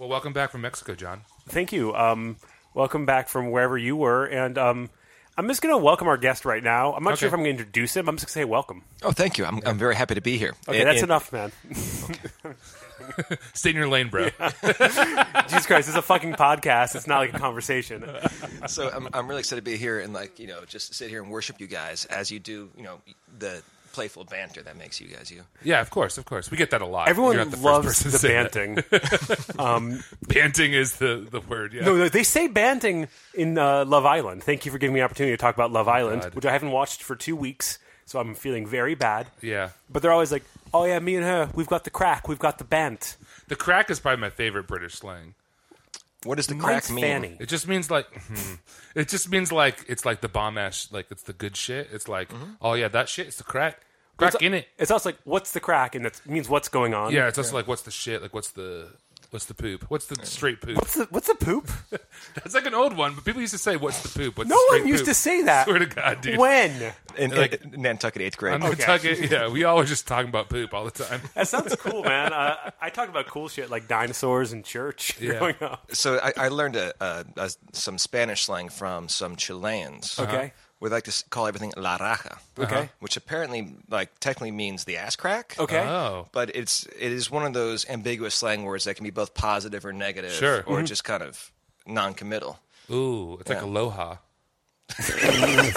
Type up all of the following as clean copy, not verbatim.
Well, welcome back from Mexico, John. Thank you. Welcome back from wherever you were. And I'm just going to welcome our guest right now. I'm not sure if I'm going to introduce him. I'm just going to say welcome. Oh, thank you. I'm very happy to be here. Okay, that's enough, man. Stay in your lane, bro. Jesus Christ, it's a fucking podcast. It's not like a conversation. So I'm really excited to be here and just sit here and worship you guys as you do, the playful banter that makes you guys you. Yeah, of course. We get that a lot. Everyone You're not the first loves person to the say banting. Banting is the word, yeah. No, they say banting in Love Island. Thank you for giving me the opportunity to talk about Love Island, God. which I haven't watched for 2 weeks, so I'm feeling very bad. Yeah. But they're always like, oh yeah, me and her, we've got the crack, we've got the bant. The crack is probably my favorite British slang. What does the Mine's crack mean? fanny. It just means like, it's like the bomb ash, like it's the good shit. It's like, oh yeah, that shit, it's the crack. Crack in it. It's also like, what's the crack? And that means what's going on. Yeah, it's also like, what's the shit? Like, what's the poop? What's the straight poop? What's the poop? That's like an old one, but people used to say, what's the poop? What's No the straight one used poop? to say that. Swear to God, dude. When? In Nantucket 8th grade. On Nantucket, yeah, we always just talking about poop all the time. That sounds cool, man. I talk about cool shit like dinosaurs and church growing up. So I learned some Spanish slang from some Chileans. Okay. We like to call everything la raja. Okay. Which apparently, technically means the ass crack. Okay. Oh. But it is one of those ambiguous slang words that can be both positive or negative. Sure. Or just kind of non-committal. Ooh, it's like aloha. It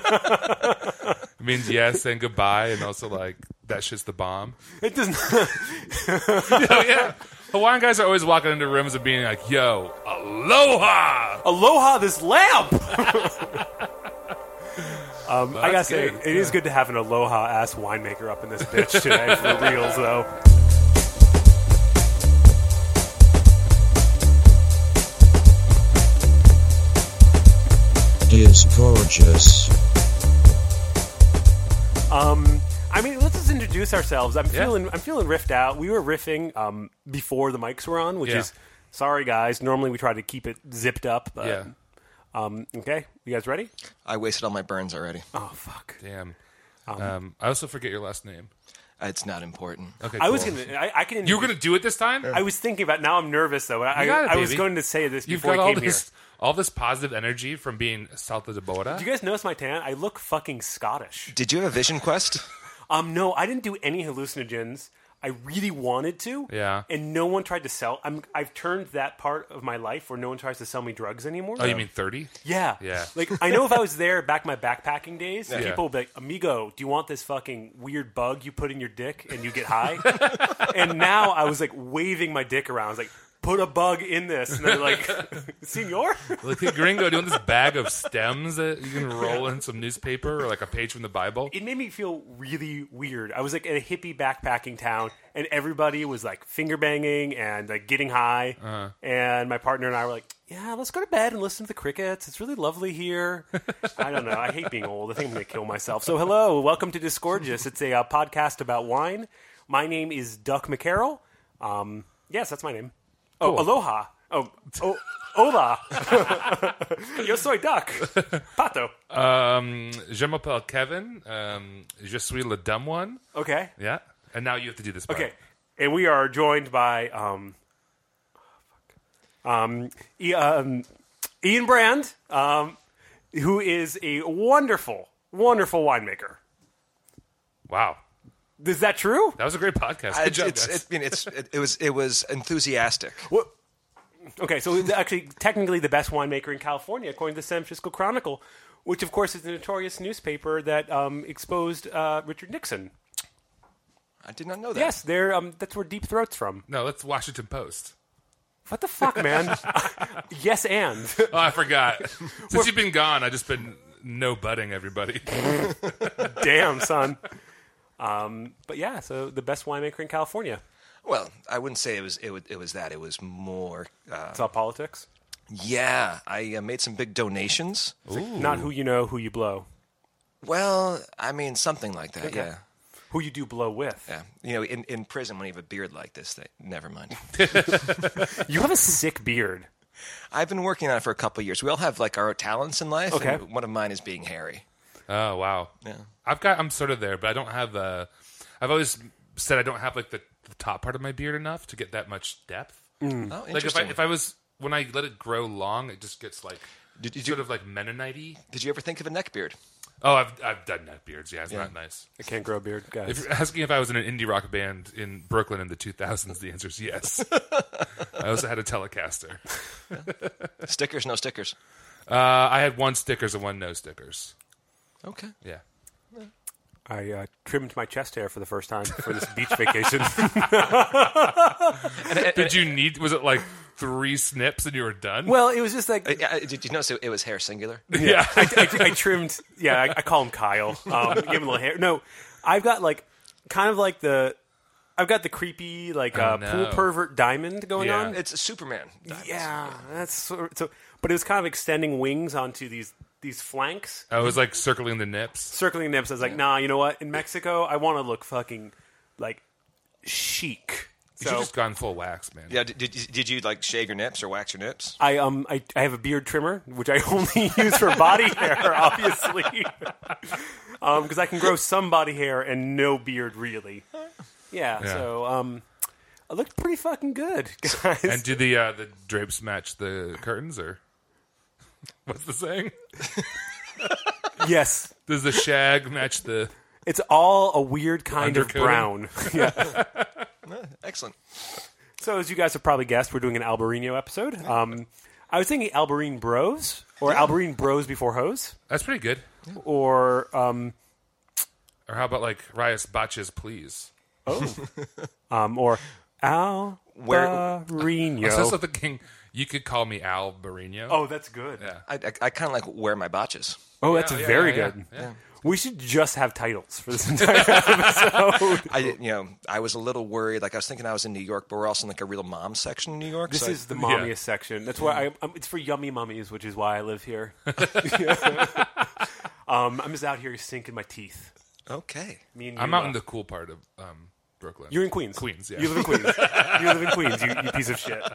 means yes and goodbye, and also like that shit's the bomb. It doesn't. Yeah. Hawaiian guys are always walking into rooms and being like, "Yo, aloha, Aloha, this lamp. I gotta say, good. it is good to have an aloha ass winemaker up in this bitch today for reals, though. Is gorgeous. I mean, let's just introduce ourselves. I'm feeling riffed out. We were riffing before the mics were on, which is sorry, guys. Normally we try to keep it zipped up. But, Yeah. Okay, you guys ready? I wasted all my burns already. Oh fuck! damn." I also forget your last name. It's not important. Okay, I cool. was gonna. I can. You were gonna do it this time. I was thinking about. Now I'm nervous though. You got it, I was baby. going to say this You've before got I all came this, all this positive energy from being Salta de Bora. here. Do you guys notice my tan? I look fucking Scottish. Did you have a vision quest? No, I didn't do any hallucinogens. I really wanted to. Yeah. And no one tried to sell. I've turned that part of my life where no one tries to sell me drugs anymore. Oh, you mean 30? Yeah. Yeah. Like, I know if I was there back in my backpacking days, Yeah. people would be like, amigo, do you want this fucking weird bug you put in your dick and you get high? And now I was like waving my dick around. I was like, put a bug in this. And they're like, senor? Like, hey, gringo, do you want this bag of stems that you can roll in some newspaper or like a page from the Bible? It made me feel really weird. I was like in a hippie backpacking town, and everybody was like finger banging and like getting high. And my partner and I were like, "Yeah, let's go to bed and listen to the crickets. It's really lovely here." I don't know. I hate being old. I think I'm going to kill myself. So, hello, welcome to Disgorgeous. It's a podcast about wine. My name is Duck McCarroll. Yes, that's my name. Oh, Cool. aloha. Oh, hola. Yo soy Duck. Pato. Je m'appelle Kevin. Je suis le dumb one. Okay. Yeah. And now you have to do this part. Okay, and we are joined by Ian Brand, who is a wonderful, wonderful winemaker. Wow. Is that true? That was a great podcast. Good job, guys. It was enthusiastic. What? Okay, so actually, technically, the best winemaker in California, according to the San Francisco Chronicle, which of course is the notorious newspaper that exposed Richard Nixon. I did not know that. Yes, that's where Deep Throat's from. No, that's Washington Post. What the fuck, man? Yes, and. Oh, I forgot. Since you've been gone, I've just been no-butting everybody. Damn, son. But yeah, so the best winemaker in California. Well, I wouldn't say it was that. It was more. It's all politics. Yeah, I made some big donations. Not who you know, who you blow. Well, I mean something like that. Okay. Yeah. Who you do blow with. Yeah. You know, in prison when you have a beard like this, never mind. You have a sick beard. I've been working on it for a couple of years. We all have like our talents in life. Okay. And one of mine is being hairy. Oh, wow. Yeah. I'm sort of there, but I don't have I've always said I don't have like the top part of my beard enough to get that much depth. Oh, Like interesting. if I was when I let it grow long, it just gets like Did you- sort of like Mennonite-y. Did you ever think of a neck beard? Oh, I've done neck beards. Yeah, it's not nice. I can't grow a beard, guys. If you're asking if I was in an indie rock band in Brooklyn in the 2000s, the answer is yes. I also had a Telecaster. Stickers, no stickers. I had one stickers and one no stickers. Okay. Yeah. I trimmed my chest hair for the first time for this beach vacation. Did you need? Was it like 3 snips and you were done? Well, it was just like Did you notice it was hair singular? yeah. I trimmed. Yeah, I call him Kyle. Give him a little hair. No, I've got like kind of like I've got the creepy like Oh, pool no. pervert diamond going Yeah. on. It's a Superman. diamonds. Yeah, that's so. But it was kind of extending wings onto these flanks, I was like circling the nips. circling nips. I was like, nah, you know what? In Mexico, I want to look fucking like chic. You should have just gone full wax, man. Yeah. Did you like shave your nips or wax your nips? I have a beard trimmer, which I only use for body hair, obviously, because I can grow some body hair and no beard, really. Yeah. Yeah. So I looked pretty fucking good, guys. And do the drapes match the curtains, or what's the saying? Yes, Does the shag match the? it's all a weird kind of Undercoating? brown. Yeah. Excellent. So as you guys have probably guessed, we're doing an Albarino episode. I was thinking Albarine Bros or Albarine Bros before Hose, That's pretty good. or Or how about like Rias Batches, please? or Albarino. So the king. You could call me Al Barino. Oh, that's good. yeah. I kind of like wear my botches. Oh, that's Yeah, very yeah, good. yeah. We should just have titles for this entire episode. I was a little worried. Like I was thinking I was in New York, but we're also in like a real mom section in New York. This so is the mommiest section. That's why it's for yummy mummies, which is why I live here. I'm just out here sinking my teeth. okay. Me and I'm you, out in the cool part of Brooklyn. You're in Queens. Queens, yeah. You live in Queens. You live in Queens. You piece of shit.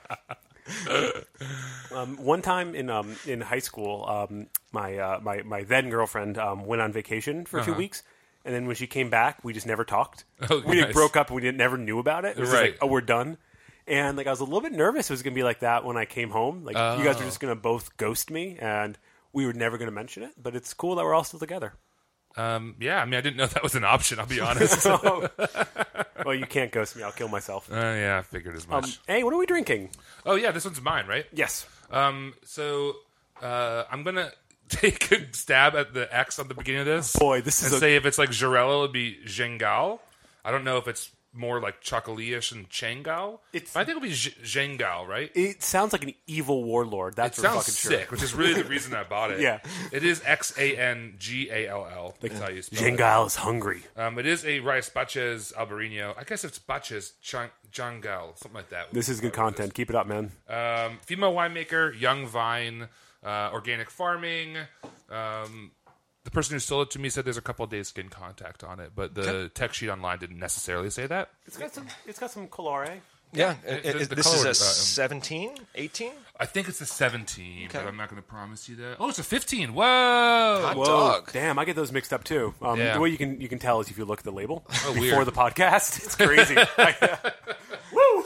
One time in high school, my then girlfriend went on vacation for 2 weeks, and then when she came back, we just never talked. Oh, we nice. broke up, and we never knew about it. It was just Right. like, oh, we're done. And like I was a little bit nervous it was going to be like that when I came home. Like you guys were just going to both ghost me, and we were never going to mention it. But it's cool that we're all still together. Yeah, I mean, I didn't know that was an option. I'll be honest. Well, you can't ghost me. I'll kill myself. Yeah, I figured as much. Hey, what are we drinking? Oh yeah, this one's mine, right? Yes. So I'm gonna take a stab at the X on the beginning of this. Boy, this is and say if it's like Jarella, it'd be Zhengal. I don't know if it's more like chocolate-ish and Changal. It's- I think it'll be Zhengal, right? It sounds like an evil warlord. That's It for sounds fucking sick, sure. which is really the reason I bought it. Yeah. It is Xangall. That's how you spell it. Jengal is hungry. It is a Rice Baches Albarino. I guess it's Baches Jangal, something like that. This is good content. Keep it up, man. Female winemaker, young vine, organic farming. The person who sold it to me said there's a couple of days skin contact on it, but the tech sheet online didn't necessarily say that. It's got some colore. Yeah. the This color is a was, 17, 18? I think it's a 17, Okay. but I'm not going to promise you that. Oh, it's a 15. Whoa! Hot dog. Damn, I get those mixed up too. Yeah. The way you can tell is if you look at the label Oh, before weird. the podcast. It's crazy. Woo!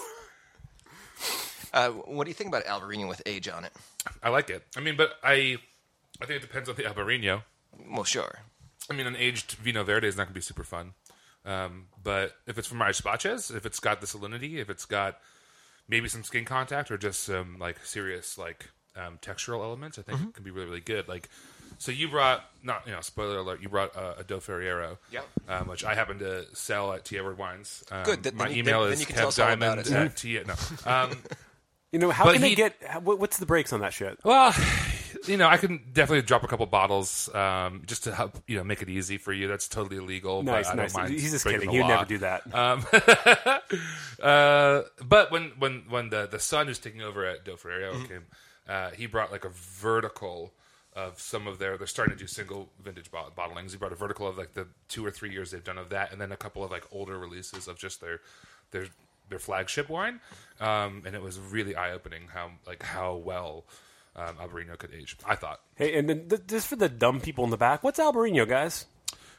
What do you think about Albarino with age on it? I like it. I mean, but I think it depends on the Albarino. Well, sure. I mean, an aged Vino Verde is not going to be super fun. But if it's from Rice Baches, if it's got the salinity, if it's got maybe some skin contact or just some like serious like textural elements, I think it can be really, really good. Like, so you brought spoiler alert, you brought a Do Ferriero, Yep. which I happen to sell at T. Edward Wines. Good. Then My you- email then is you can tell us all about kevdiamond it. at T. No. You know, how But can they he- get? What's the breaks on that shit? Well, I can definitely drop a couple bottles just to help make it easy for you. That's totally illegal. Nice, but I nice. don't mind He's just breaking kidding. the He would law. never do that. But when the son who's taking over at Do Ferriero came, he brought like a vertical of some of they're starting to do single vintage bottlings. He brought a vertical of like the 2 or 3 years they've done of that, and then a couple of like older releases of just their flagship wine, and it was really eye opening how well Albarino could age. I thought. Hey, and then just for the dumb people in the back, what's Albarino, guys?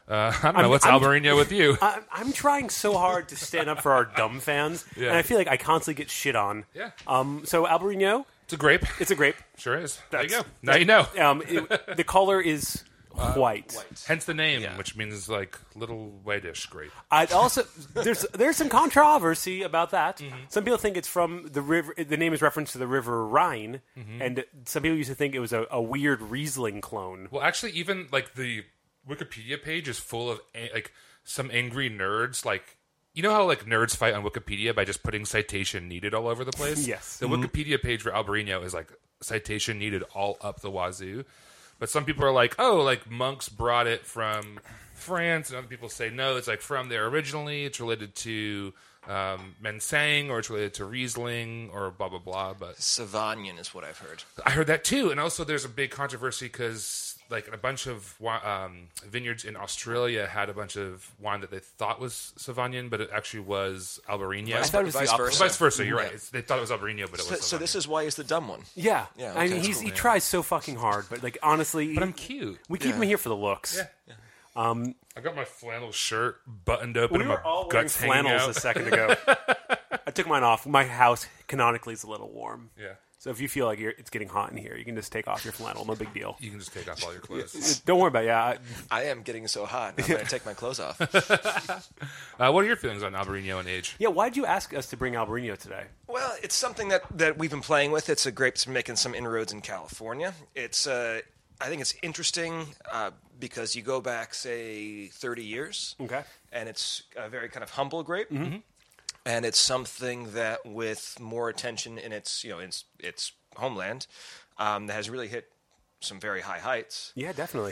I don't know. What's Albarino with you? I'm trying so hard to stand up for our dumb fans, Yeah. and I feel like I constantly get shit on. Yeah. So Albarino, It's a grape. it's a grape. Sure is. There you go. That's- Now you know. The color is white. Hence the name, which means like little whitish grape. I'd also there's some controversy about that. Mm-hmm. Some people think it's from the river. The name is reference to the river Rhine, Mm-hmm. and some people used to think it was a weird Riesling clone. Well, actually, even like the Wikipedia page is full of like some angry nerds. Like, you know how like nerds fight on Wikipedia by just putting citation needed all over the place? Yes. The Wikipedia page for Albarino is like citation needed all up the wazoo. But some people are like, oh, like monks brought it from France, and other people say no, it's like from there originally. It's related to Mensang, or it's related to Riesling, or blah blah blah. But Sauvignon is what I've heard. I heard that too, and also there's a big controversy because like a bunch of vineyards in Australia had a bunch of wine that they thought was Sauvignon, but it actually was Albarino. I thought it was the Vice opposite. versa. Vice versa, you're Yeah. right. They thought it was Albarino, but it was. So this Sauvignon. is why he's the dumb one. Yeah, Yeah, I okay, mean that's he cool, tries so fucking hard, but like honestly, But I'm cute. we keep him here for the looks. Yeah. I got my flannel shirt buttoned open We and were my all wearing guts hanging flannels out. a second ago. I took mine off. My house canonically is a little warm. Yeah. So if you feel like it's getting hot in here, you can just take off your flannel. No big deal. You can just take off all your clothes. Don't worry about it. Yeah. I am getting so hot. I'm going to take my clothes off. What are your feelings on Albarino and age? Yeah, why did you ask us to bring Albarino today? Well, it's something that we've been playing with. It's a grape that's making some inroads in California. It's I think it's interesting because you go back, say, 30 years, Okay. and it's a very kind of humble grape, and it's something that, with more attention in its its homeland, that has really hit some very high heights. Yeah, definitely.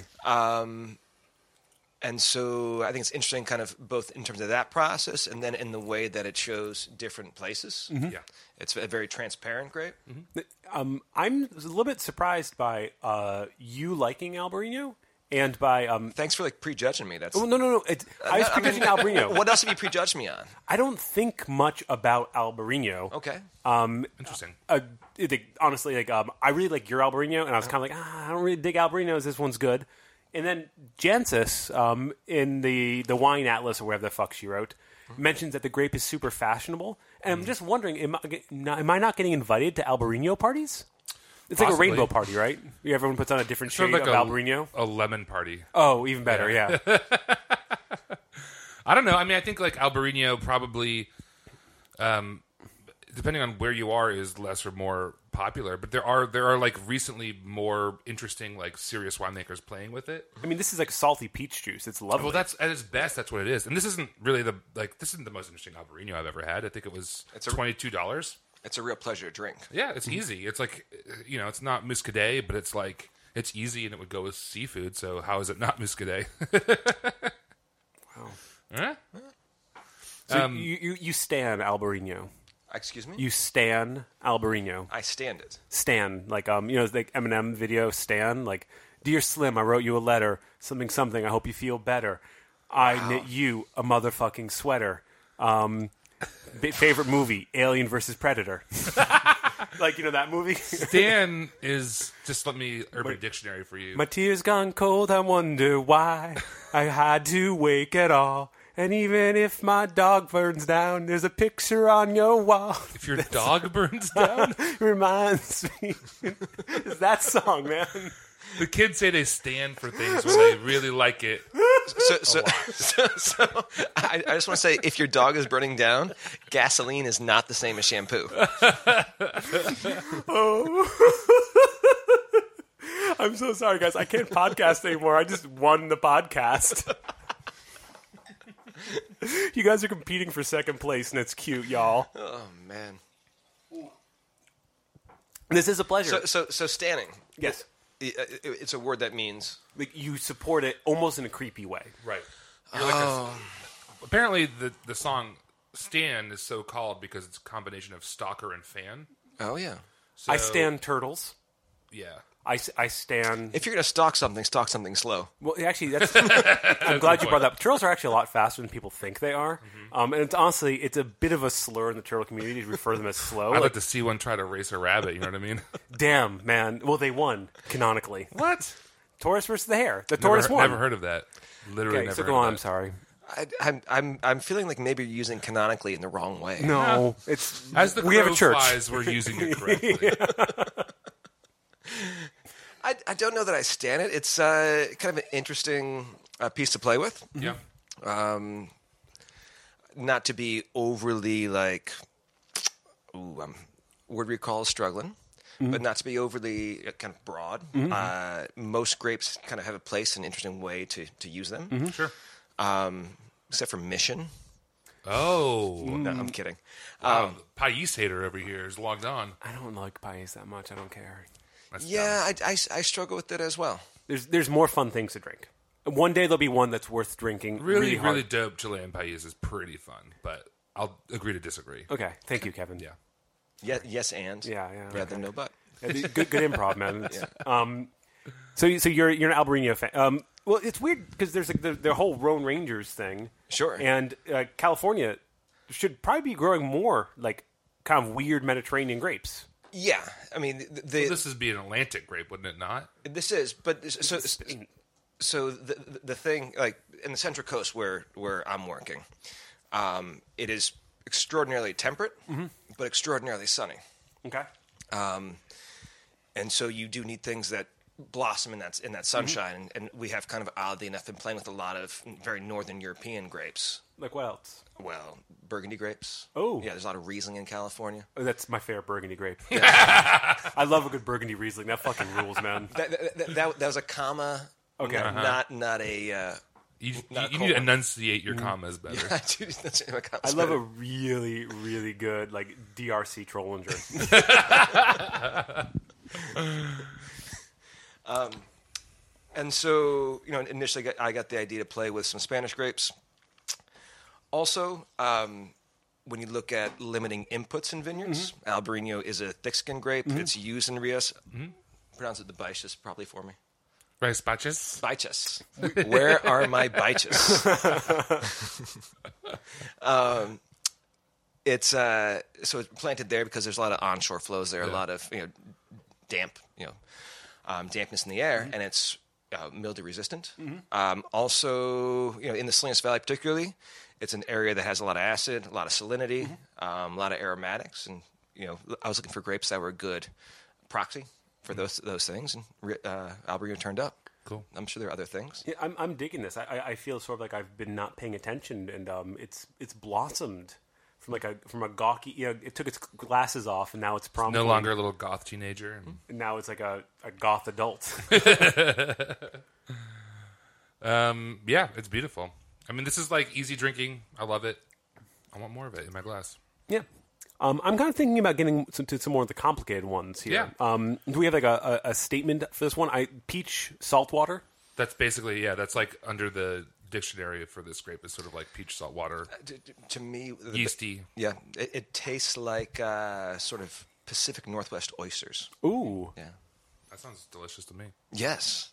And so I think it's interesting, kind of both in terms of that process and then in the way that it shows different places. Yeah. It's a very transparent grape. I'm a little bit surprised by you liking Albarino and by Thanks for prejudging me. That's Oh no! I was prejudging Albarino. What else have you prejudged me on? I don't think much about Albarino. Okay. Interesting. Honestly, I really like your Albarino, and I was kind of like, I don't really dig Albarinos. This one's good. And then Jancis, in the Wine Atlas or whatever the fuck she wrote, mentions that the grape is super fashionable. And I'm just wondering, am I not getting invited to Albarino parties? It's like a Possibly. rainbow party, right? Everyone puts on a different Sort shade of like of Albarino. a lemon party. Oh, even better, yeah. I don't know. I mean, I think like Albarino probably, depending on where you are, is less or more popular. But there are like recently more interesting like serious winemakers playing with it. I mean, this is like salty peach juice. It's lovely. Well, that's at its best. That's what it is. And this isn't really this isn't the most interesting Albarino I've ever had. I think it was $22. It's a real pleasure to drink. Yeah, it's easy. It's like, it's not Muscadet, but it's like, it's easy and it would go with seafood. So how is it not Muscadet? Wow. Huh? So you stan Albarino. Excuse me? You stan Albarino. I stand it. Stan, like like Eminem video Stan, like, Dear Slim, I wrote you a letter, something, I hope you feel better. I knit you a motherfucking sweater. Favorite movie, Alien versus Predator. Like, that movie? Stan is, just let me Urban Dictionary for you. My tears gone cold, I wonder why I had to wake at all. And even if my dog burns down, there's a picture on your wall. If your dog burns down? Reminds me. It's that song, man. The kids say they stand for things when they really like it. So I just want to say, if your dog is burning down, gasoline is not the same as shampoo. I'm so sorry, guys. I can't podcast anymore. I just won the podcast. You guys are competing for second place, and it's cute, y'all. Oh, man. This is a pleasure. So standing. Yes. It's a word that means... Like, you support it almost in a creepy way. Right. Apparently, the song Stan is so called because it's a combination of stalker and fan. Oh, yeah. So, I stand turtles. Yeah. I stand... If you're going to stalk something slow. Well, actually, that's... I'm glad you brought that up. Turtles are actually a lot faster than people think they are. And it's honestly, it's a bit of a slur in the turtle community to refer them as slow. I'd like to see one try to race a rabbit, you know what I mean? Damn, man. Well, they won, canonically. What? Tortoise versus the hare. The tortoise won. Never heard of that. Literally Okay, never so heard go of on. that. I'm sorry. I'm feeling like maybe you're using canonically in the wrong way. No, it's As the we have a crow church. flies, we're using it correctly. I don't know that I stand it. It's kind of an interesting piece to play with. Yeah. Not to be overly like, word recall is struggling, but not to be overly kind of broad. Most grapes kind of have a place, an interesting way to use them. Sure. Except for Mission. Oh. No, I'm kidding. Wow. Pais hater over here is logged on. I don't like Pais that much. I don't care. That's Yeah, I struggle with it as well. There's more fun things to drink. One day there'll be one that's worth drinking. Really, hard. really dope Chilean Pais is pretty fun, but I'll agree to disagree. Okay, thank you, Kevin. Yeah. Yes, and Yeah. rather than no but. Yeah, good improv, man. So you're an Albarino fan. Well, it's weird because there's like the whole Rhone Rangers thing. Sure. And California should probably be growing more like kind of weird Mediterranean grapes. Yeah, I mean This would be an Atlantic grape, wouldn't it not? this is, but so the thing like in the Central Coast where I'm working, it is extraordinarily temperate, but extraordinarily sunny. Okay. And so you do need things that blossom in that sunshine. And we have kind of oddly enough been playing with a lot of very northern European grapes. Like what else? Well, Burgundy grapes. Oh. Yeah, there's a lot of Riesling in California. Oh, that's my favorite Burgundy grape. I love a good Burgundy Riesling. That fucking rules, man. That was a comma. Okay. Not a. You Not a need cold to one. enunciate your commas better. I love a really, really good like DRC Trollinger. And so, initially I got the idea to play with some Spanish grapes. Also, when you look at limiting inputs in vineyards, Albarino is a thick-skinned grape. It's used in Rios. Pronounce it the Baiches probably for me. Rice batches? Baiches. Where are my Baiches? It's planted there because there's a lot of onshore flows there, a lot of damp, dampness in the air, and it's mildew resistant. Also, in the Salinas Valley particularly, it's an area that has a lot of acid, a lot of salinity, a lot of aromatics, and I was looking for grapes that were a good proxy for those things, and Albarino turned up. Cool. I'm sure there are other things. Yeah, I'm digging this. I feel sort of like I've been not paying attention, and it's blossomed from a gawky. It took its glasses off, and now it's No longer a little goth teenager. And now it's like a goth adult. Yeah, it's beautiful. I mean, this is like easy drinking. I love it. I want more of it in my glass. Yeah. I'm kind of thinking about getting to some more of the complicated ones here. Yeah. Do we have like a statement for this one? Peach saltwater. That's basically, that's like under the dictionary for this grape is sort of like peach salt water. To me, Yeasty. Yeah, it tastes like sort of Pacific Northwest oysters. Ooh. Yeah. That sounds delicious to me. Yes.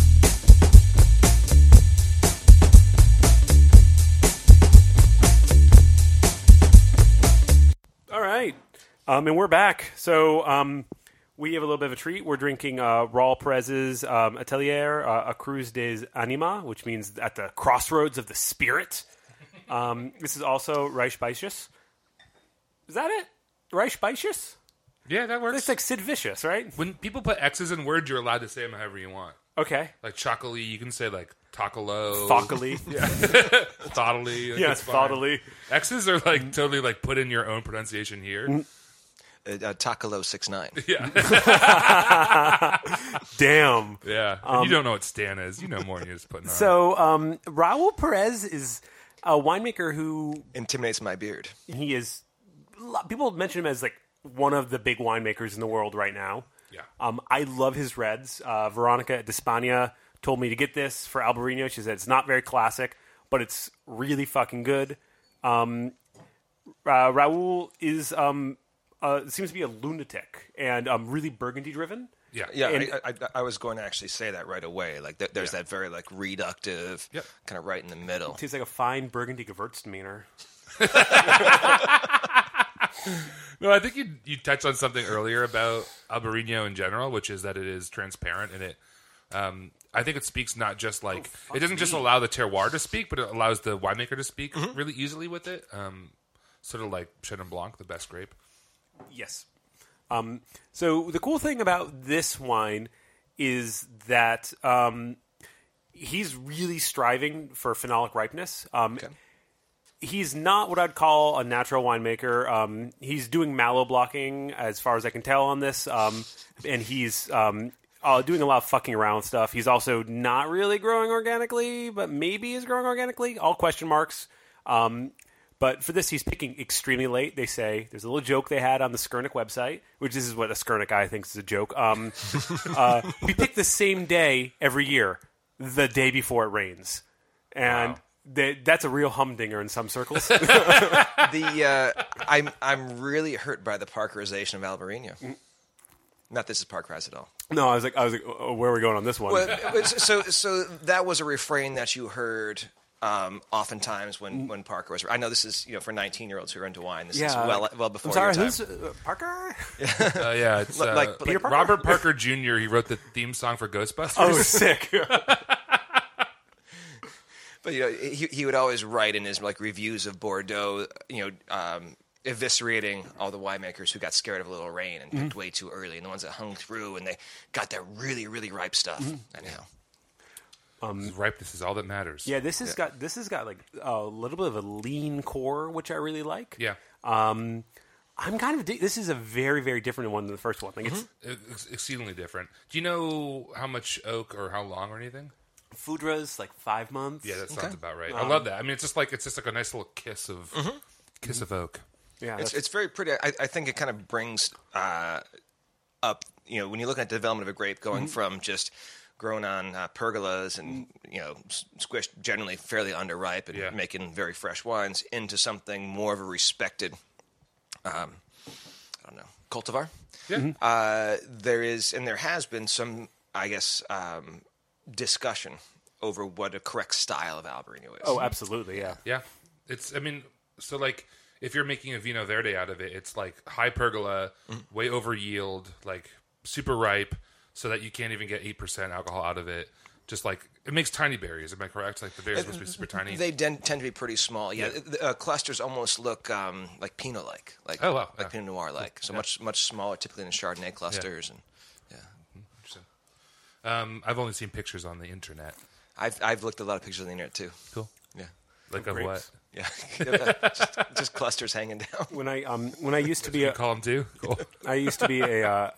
All right. And we're back. So we have a little bit of a treat. We're drinking Raul Perez's Atelier, a Cruz des Anima, which means at the crossroads of the spirit. This is also Reich Baiches. Is that it? Reich Baiches? Yeah, that works. It's like Sid Vicious, right? When people put X's in words, you're allowed to say them however you want. Okay. Like chocolate, you can say like Tacalo. Thockley. Thottily. Like, Yes, it's fine. Thottily. X's are like totally like put in your own pronunciation here. Takalo 6'9". Yeah. Damn. Yeah. And you don't know what Stan is. You know more than you're just putting on. So Raul Perez is a winemaker who Intimidates my beard. he is. People mention him as like one of the big winemakers in the world right now. Yeah. I love his reds. Veronica at Despania told me to get this for Albarino. She said it's not very classic, but it's really fucking good. Raul is seems to be a lunatic and really Burgundy driven. Yeah. Yeah, And- I was going to actually say that right away. Like, there's that very like reductive, Yep. kind of right in the middle. Tastes like a fine Burgundy Gewürztraminer. No, I think you touched on something earlier about Albarino in general, which is that it is transparent and it I think it speaks not just like it doesn't just allow the terroir to speak, but it allows the winemaker to speak really easily with it. Sort of like Chenin Blanc, the best grape. Yes. So the cool thing about this wine is that he's really striving for phenolic ripeness. He's not what I'd call a natural winemaker. He's doing mallow blocking, as far as I can tell on this, and he's doing a lot of fucking around with stuff. He's also not really growing organically, but maybe is growing organically. All question marks. But for this, he's picking extremely late. They say there's a little joke they had on the Skurnik website, which this is what a Skurnik guy thinks is a joke. We pick the same day every year, the day before it rains, and that's a real humdinger in some circles. I'm really hurt by the Parkerization of Albarino. Not this is Parkerized at all. No, I was like, oh, where are we going on this one? Well, so that was a refrain that you heard oftentimes when Parker was. I know this is for 19-year-olds who are into wine. This is well before I'm sorry, your time. who's Parker? Yeah, it's Like Peter Parker? Robert Parker Jr. He wrote the theme song for Ghostbusters. Oh, sick. But he would always write in his reviews of Bordeaux, eviscerating all the winemakers who got scared of a little rain and picked way too early, and the ones that hung through and they got that really, really ripe stuff. Anyhow. Ripeness is all that matters. Yeah, this has got like a little bit of a lean core, which I really like. Yeah. I'm kind of this is a very, very different one than the first one. Like It's exceedingly different. Do you know how much oak or how long or anything? Foudra's like 5 months. Yeah, that sounds about right. I love that. I mean, it's just like a nice little kiss of oak. Yeah, It's very pretty. I think it kind of brings up, when you look at the development of a grape going from just grown on pergolas and, squished generally fairly underripe and making very fresh wines into something more of a respected, cultivar. Yeah. There has been some, I guess, discussion over what a correct style of Albarino is. Oh, absolutely, yeah. Yeah. So like if you're making a Vino Verde out of it, it's like high pergola, way over yield, like super ripe, so that you can't even get 8% alcohol out of it. Just like it makes tiny berries. Am I correct? Like the berries are supposed to be super tiny. They tend to be pretty small. Yeah, clusters almost look like Pinot-like, like Pinot Noir-like. So much smaller, typically than Chardonnay clusters. And Interesting. I've only seen pictures on the internet. I've looked at a lot of pictures on the internet too. Cool. Yeah. Like of what? Yeah, just clusters hanging down. When I used to be You call them too? Cool. I used to be a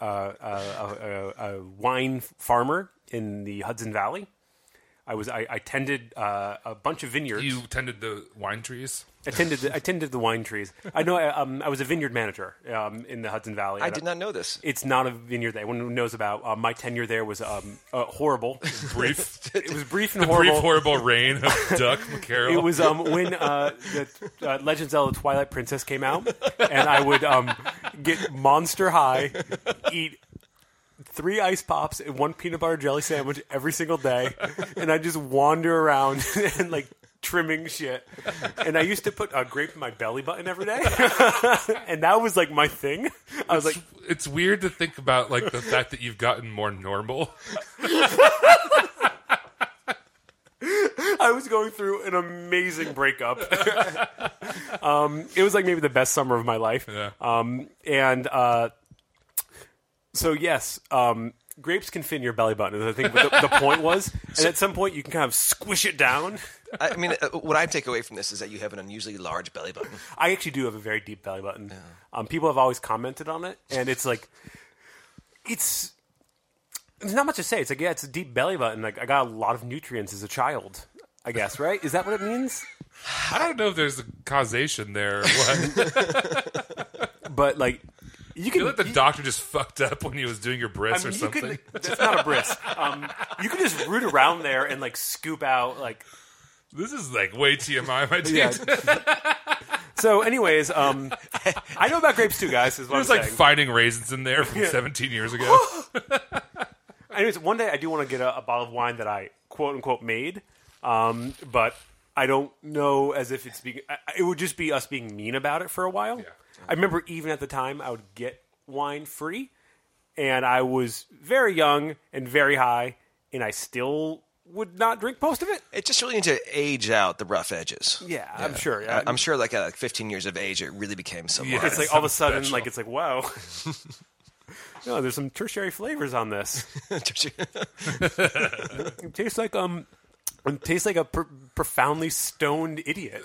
wine farmer in the Hudson Valley. I tended a bunch of vineyards. You tended the wine trees? I tended the wine trees. I know. I was a vineyard manager in the Hudson Valley. I did not know this. It's not a vineyard that everyone knows about. My tenure there was horrible. Brief. It was brief and horrible. Brief, horrible reign of Duck McCarroll. It was when the Legend of Zelda Twilight Princess came out, and I would get monster high, eat 3 ice pops and 1 peanut butter jelly sandwich every single day, and I just wander around and like trimming shit. And I used to put a grape in my belly button every day, and that was like my thing. I was like, it's weird to think about like the fact that you've gotten more normal. I was going through an amazing breakup. It was like maybe the best summer of my life. Yeah. So yes, grapes can fit in your belly button. I think what the point was, and at some point you can kind of squish it down. I mean, what I take away from this is that you have an unusually large belly button. I actually do have a very deep belly button. Yeah. People have always commented on it, and it's like, it's not much to say. It's like, yeah, it's a deep belly button. Like I got a lot of nutrients as a child, I guess, right? Is that what it means? I don't know if there's a causation there or what. But like, you can. I feel like the doctor just fucked up when he was doing your bris or something. That's not a bris. You can just root around there and like scoop out like. This is like way TMI, my dude. Yeah. So, anyways, I know about grapes too, guys. Is what There's I'm like saying. finding raisins in there from 17 years ago. Anyways, one day I do want to get a bottle of wine that I quote unquote made, but I don't know as if it's being. It would just be us being mean about it for a while. Yeah. I remember even at the time I would get wine free, and I was very young and very high, and I still would not drink most of it. It just really needs to age out the rough edges. Yeah, I'm sure. Yeah. I'm sure like at 15 years of age, it really became sublime. Yeah. It's like all of a sudden, Special. like it's like, wow. No, there's some tertiary flavors on this. It tastes like a profoundly stoned idiot.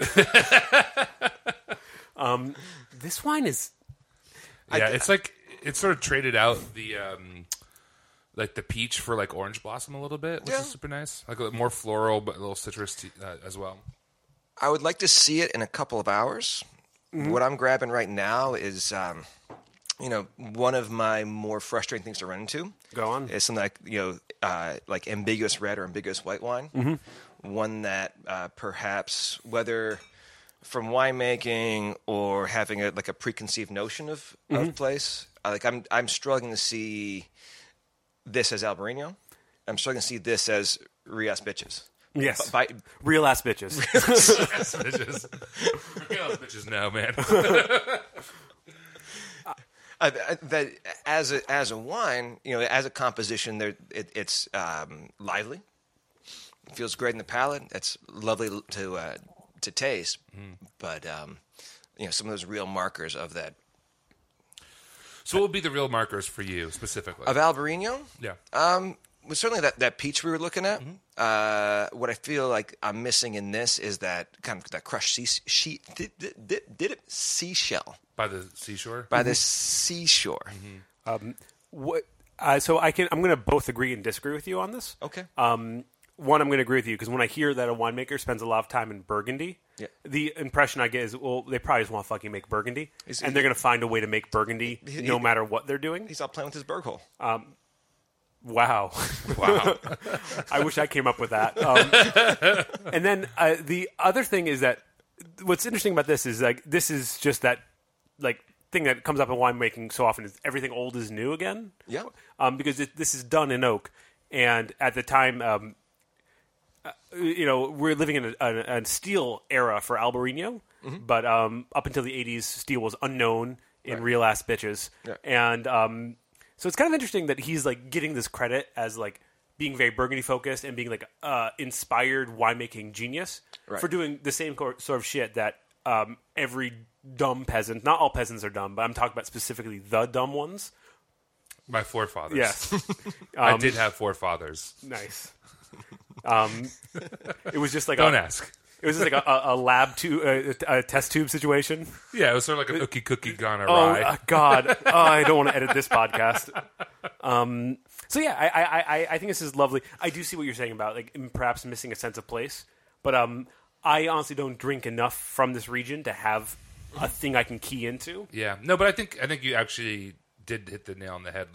This wine is Yeah, it's like it's sort of traded out the like the peach for like orange blossom a little bit, which Yeah. is super nice. Like a more floral, but a little citrus as well. I would like to see it in a couple of hours. What I'm grabbing right now is, one of my more frustrating things to run into. Go on. Is something like ambiguous red or ambiguous white wine. One that perhaps, whether from winemaking or having a preconceived notion of place, I'm struggling to see this as Albarino. I'm struggling to see this as Rias Bitches. yes, By, real ass bitches. Bitches. Bitches no, man. that as a wine, as a composition, it's lively. It feels great in the palate. It's lovely to taste, but some of those real markers of that So what would be the real markers for you specifically? of Albarino. Yeah. Was certainly that peach we were looking at. What I feel like I'm missing in this is that kind of that crushed seashell By the seashore? by the seashore. What? I'm going to both agree and disagree with you on this. Okay. One, I'm going to agree with you because when I hear that a winemaker spends a lot of time in Burgundy, Yeah. the impression I get is, well, they probably just want to fucking make Burgundy, Is- and they're going to find a way to make Burgundy no matter what they're doing. He's all playing with his berg hole. Wow. Wow. I wish I came up with that. And then the other thing is that what's interesting about this is this is just that thing that comes up in winemaking so often is everything old is new again. Yeah. Because this is done in oak, and at the time, we're living in a steel era for Albarino, but up until the 80s, steel was unknown in real ass bitches, and so it's kind of interesting that he's getting this credit as being very Burgundy focused and being inspired winemaking genius for doing the same sort of shit that every dumb peasant, not all peasants are dumb, but I'm talking about specifically the dumb ones. My forefathers. Yes. I did have forefathers. Nice. It was just Don't ask. It was just a lab a test tube situation. Yeah, it was sort of like an ookie cookie gone Oh awry. God! I don't want to edit this podcast. So yeah, I think this is lovely. I do see what you're saying about perhaps missing a sense of place, but I honestly don't drink enough from this region to have a thing I can key into. Yeah. No, but I think you actually did hit the nail on the head.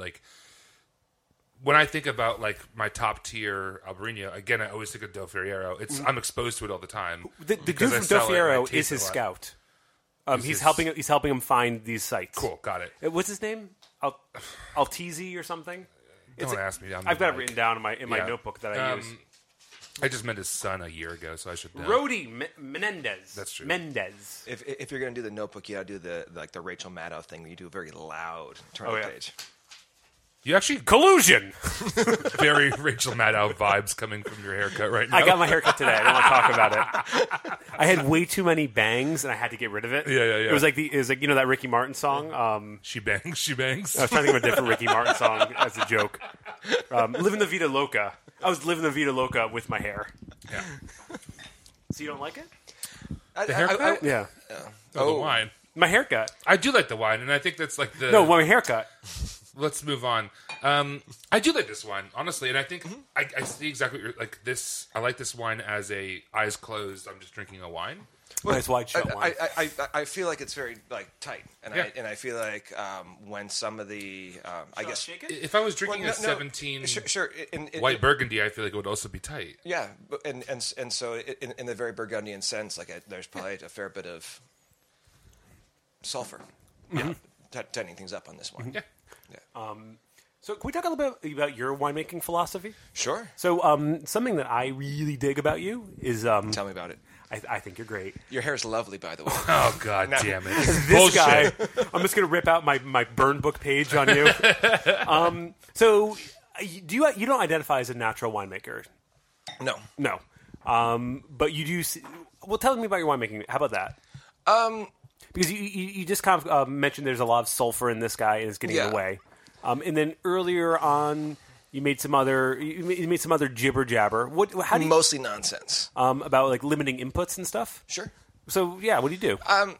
When I think about my top tier Albarino, again, I always think of Del Ferriero. I'm exposed to it all the time. The dude because I from Del sell it and I Ferriero taste is it his a lot. scout. He's his- helping him find these sites. Cool, got it. What's his name? Altizi or something? Don't ask me. I've got it written down in my Yeah. notebook that I use. I just met his son a year ago, so I should know. Rodi Menendez. That's true. Mendez. If you're going to do the notebook, you got to do the Rachel Maddow thing where you do a very loud turn Oh, of the yeah. page. You actually Collusion. very Rachel Maddow vibes coming from your haircut right now. I got my haircut today. I don't want to talk about it. I had way too many bangs, and I had to get rid of it. Yeah. It was that Ricky Martin song. She bangs, she bangs. I was trying to think of a different Ricky Martin song as a joke. Living the Vida Loca. I was living the Vida Loca with my hair. Yeah. So you don't like it? The haircut? Yeah. Oh, the wine. My haircut. I do like the wine, and I think that's the... No, my haircut. Let's move on. I do like this wine, honestly, and I think I see exactly what you're... this. I like this wine as a eyes closed, I'm just drinking a wine. Nice wide shut wine. I feel like it's very tight, and Yeah. I feel like when some of the I guess Shake it? If I was drinking Well, a no, 17 sure white Burgundy, I feel like it would also be tight. yeah, and so in the very Burgundian sense, there's probably a fair bit of sulfur, tightening things up on this one. Yeah. So can we talk a little bit about your winemaking philosophy? Sure. So something that I really dig about you is Tell me about it. I think you're great. Your hair's lovely, by the way. Oh, God damn it. This Bullshit. guy, I'm just going to rip out my burn book page on you. So you don't identify as a natural winemaker? No. No. But you do. Well, tell me about your winemaking. How about that? Because you just kind of mentioned there's a lot of sulfur in this guy and it's getting in the way. And then earlier on, you made some other jibber jabber. How do you, mostly nonsense about like limiting inputs and stuff? Sure. So yeah, what do you do?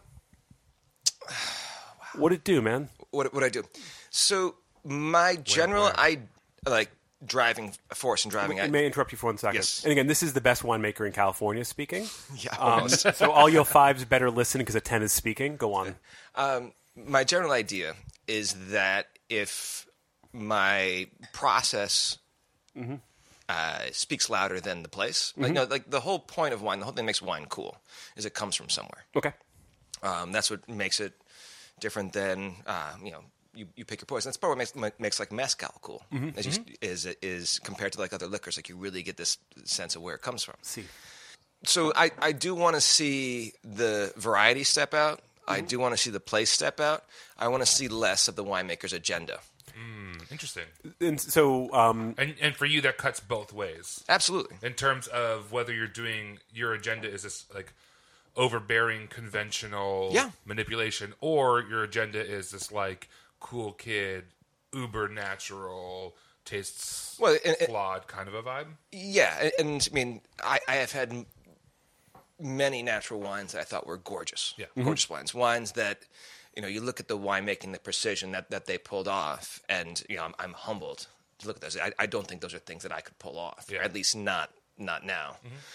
What did it do, man? What I do? So my general I like driving force and driving. I may interrupt you for 1 second. Yes. And again, this is the best winemaker in California speaking. Yeah. Almost. So all your fives better listen because a 10 is speaking. Go on. My general idea is that if my process speaks louder than the place, like the whole point of wine, the whole thing that makes wine cool is it comes from somewhere. Okay. That's what makes it different than you pick your poison. That's part of what makes like mezcal cool. Is compared to like other liquors. Like you really get this sense of where it comes from. See. So I do want to see the variety step out. I do want to see the place step out. I want to see less of the winemaker's agenda. Interesting. And so, And for you, that cuts both ways. Absolutely. In terms of whether you're doing your agenda is this like overbearing conventional manipulation, or your agenda is this like cool kid, uber natural, tastes flawed kind of a vibe. Yeah, and I mean, I have had many natural wines that I thought were gorgeous. Yeah. Gorgeous wines that, you look at the winemaking, the precision that they pulled off, and I'm humbled to look at those. I don't think those are things that I could pull off, or at least not now.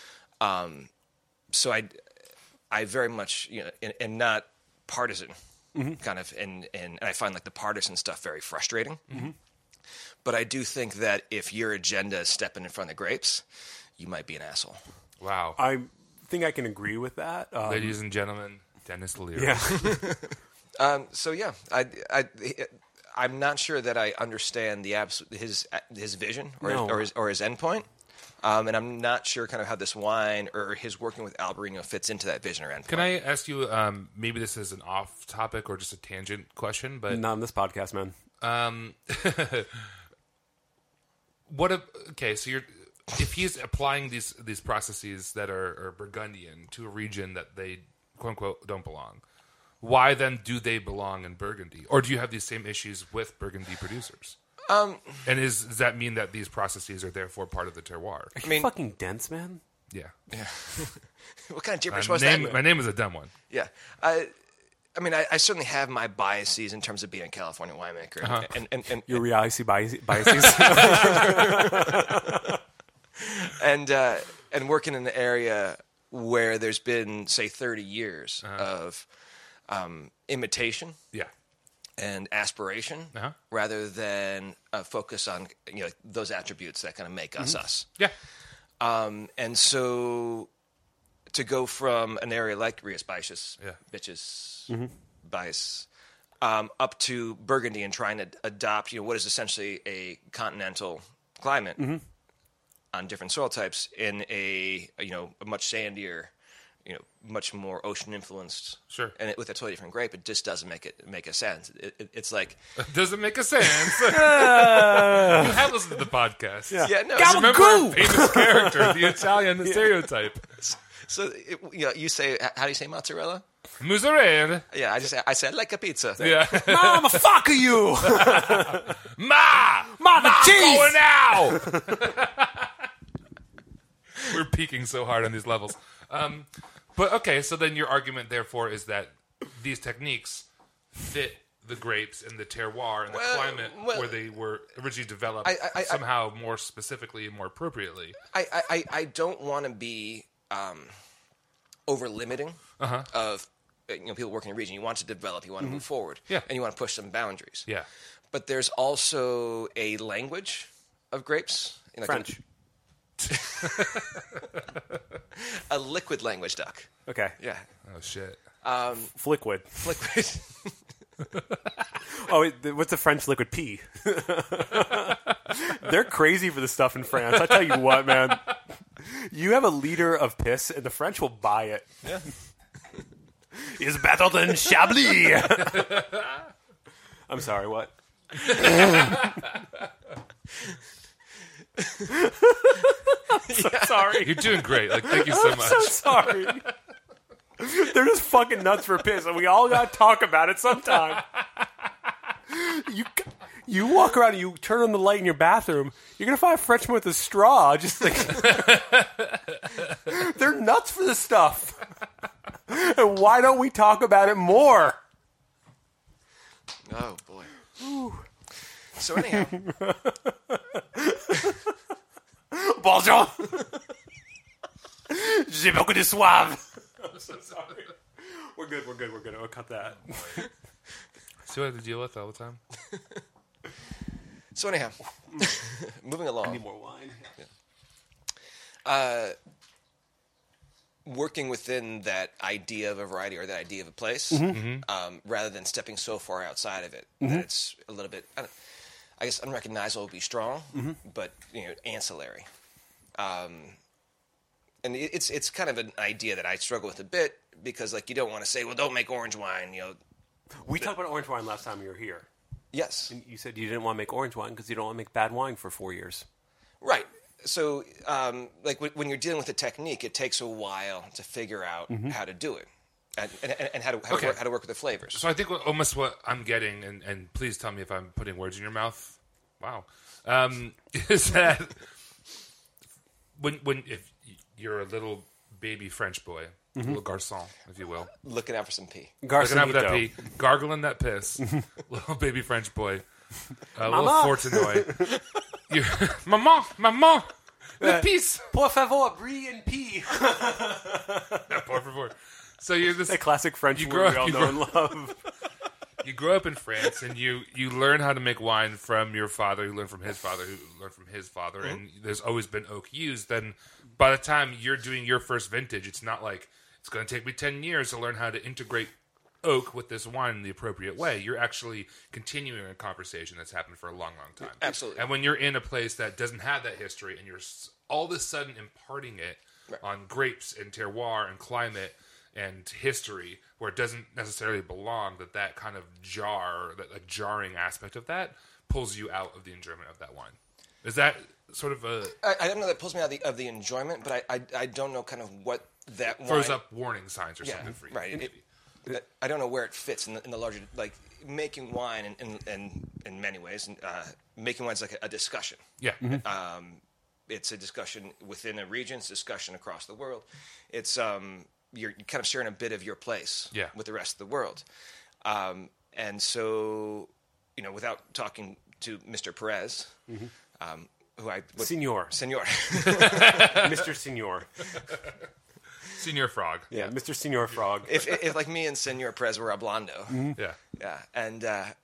So I very much and not partisan kind of, and I find like the partisan stuff very frustrating. But I do think that if your agenda is stepping in front of grapes, you might be an asshole. Wow. I think I can agree with that. Ladies and gentlemen, Dennis Leary. Yeah. So yeah, I'm not sure that I understand his vision or his endpoint, and I'm not sure kind of how this wine or his working with Albarino fits into that vision or endpoint. Can I ask you? Maybe this is an off topic or just a tangent question, but Not on this podcast, man. So if he's applying these processes that are Burgundian to a region that they quote unquote don't belong, why then do they belong in Burgundy? Or do you have these same issues with Burgundy producers? And does that mean that these processes are therefore part of the terroir? Are you fucking dense, man? Yeah. What kind of gibberish was that? My name is a dumb one. Yeah. I mean, I certainly have my biases in terms of being a California winemaker, and Your reality biases. and working in an area where there's been, say, 30 years of imitation and aspiration, rather than a focus on those attributes that kind of make us us. Yeah. And so to go from an area like Rias Baixas, Bias, up to Burgundy and trying to adopt what is essentially a continental climate on different soil types in a much sandier, much more ocean influenced. Sure. And with a totally different grape, it just doesn't make a sense. It's like doesn't make a sense. You have listened to the podcast. yeah no. Remember our famous character, the Italian stereotype. So you say, how do you say mozzarella? Mozzarella. Yeah, I said like a pizza. Yeah. Mama, fuck you! Mama, cheese! going now. We're peaking so hard on these levels. But okay, so then your argument, therefore, is that these techniques fit the grapes and the terroir and the climate where they were originally developed somehow more specifically and more appropriately. I don't want to be over limiting of people working in a region. You want to develop, you want to move forward, and you want to push some boundaries. Yeah. But there's also a language of grapes. French. A liquid language, Duck. Okay. Yeah. Oh, shit. Fliquid. Liquid. Oh, what's the French liquid pea? They're crazy for the stuff in France. I tell you what, man. You have a liter of piss, and the French will buy it. Yeah. Is better than Chablis. I'm sorry, what? So sorry. You're doing great. Like, thank you so much. So sorry. They're just fucking nuts for piss, and we all got to talk about it sometime. You walk around and you turn on the light in your bathroom, you're going to find a Frenchman with a straw. Just like, they're nuts for this stuff. And why don't we talk about it more? Oh, boy. So anyhow. Bonjour. J'ai beaucoup de soif. I'm so sorry. We're good. I'll cut that. See what I have to deal with all the time? So anyhow, moving along. I need more wine. Working within that idea of a variety or that idea of a place, rather than stepping so far outside of it that it's a little bit, I guess, unrecognizable would be strong, but ancillary. And it's kind of an idea that I struggle with a bit because, like, you don't want to say, well, don't make orange wine. We talked about orange wine last time you were here. Yes. And you said you didn't want to make orange wine because you don't want to make bad wine for 4 years. Right. So, like, when you're dealing with a technique, it takes a while to figure out how to do it and how to work with the flavors. So I think almost what I'm getting, and please tell me if I'm putting words in your mouth. Wow. Is that if you're a little baby French boy, a little garçon, if you will, Looking out for some pee. looking out for that pee, gargling that piss, little baby French boy, little Fortenoy. Maman, the piece. Por favor, brie and pea. Por favor. So you're this That classic French You word grow we all up- you know and love. You grow up in France, and you learn how to make wine from your father, who learned from his father, who learned from his father, and there's always been oak used. Then by the time you're doing your first vintage, it's not like it's going to take me 10 years to learn how to integrate oak with this wine in the appropriate way. You're actually continuing a conversation that's happened for a long, long time. Absolutely. And when you're in a place that doesn't have that history, and you're all of a sudden imparting it on grapes and terroir and climate and history where it doesn't necessarily belong, that kind of that jarring aspect of that pulls you out of the enjoyment of that wine. Is that sort of a... I don't know that pulls me out of the enjoyment, but I don't know kind of what that wine... throws up warning signs or something for you. Right. I don't know where it fits in the larger... Like, making wine in many ways, and making wine is like a discussion. Yeah. It's a discussion within a region. It's a discussion across the world. It's... You're kind of sharing a bit of your place with the rest of the world. And so, without talking to Mr. Perez, who I... Senor. Mr. Senor. Senior Frog. Yeah, Mr. Senor Frog. If like me and Senor Perez were hablando. Yeah. Yeah. And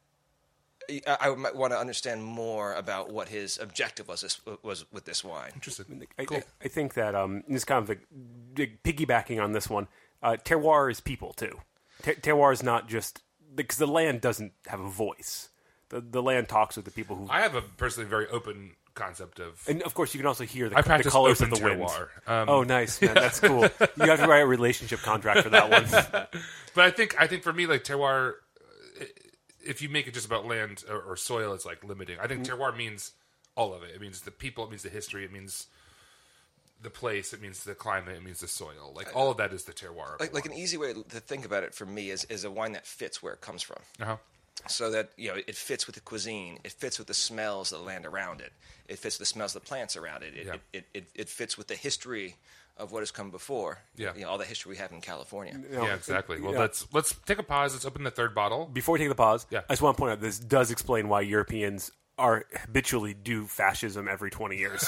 I might want to understand more about what his objective was with this wine. Interesting. I think that this kind of piggybacking on this one, terroir is people too. Terroir is not just because the land doesn't have a voice. The land talks with the people who. I have a personally very open concept of... And of course, you can also hear the I practice colors of open the wind. terroir. Oh, nice, man. That's cool. You have to write a relationship contract for that one. But I think for me, like, terroir, if you make it just about land or soil, it's like limiting. I think terroir means all of it. It means the people, it means the history, it means the place, it means the climate, it means the soil. Like, all of that is the terroir. Like an easy way to think about it for me is a wine that fits where it comes from. Uh-huh. So that it fits with the cuisine, it fits with the smells of the land around it, it fits with the smells of the plants around it, it fits with the history of what has come before. Yeah. All the history we have in California. Yeah, exactly. Well, let's take a pause. Let's open the third bottle. Before we take the pause, Yeah. I just want to point out this does explain why Europeans are habitually do fascism every 20 years.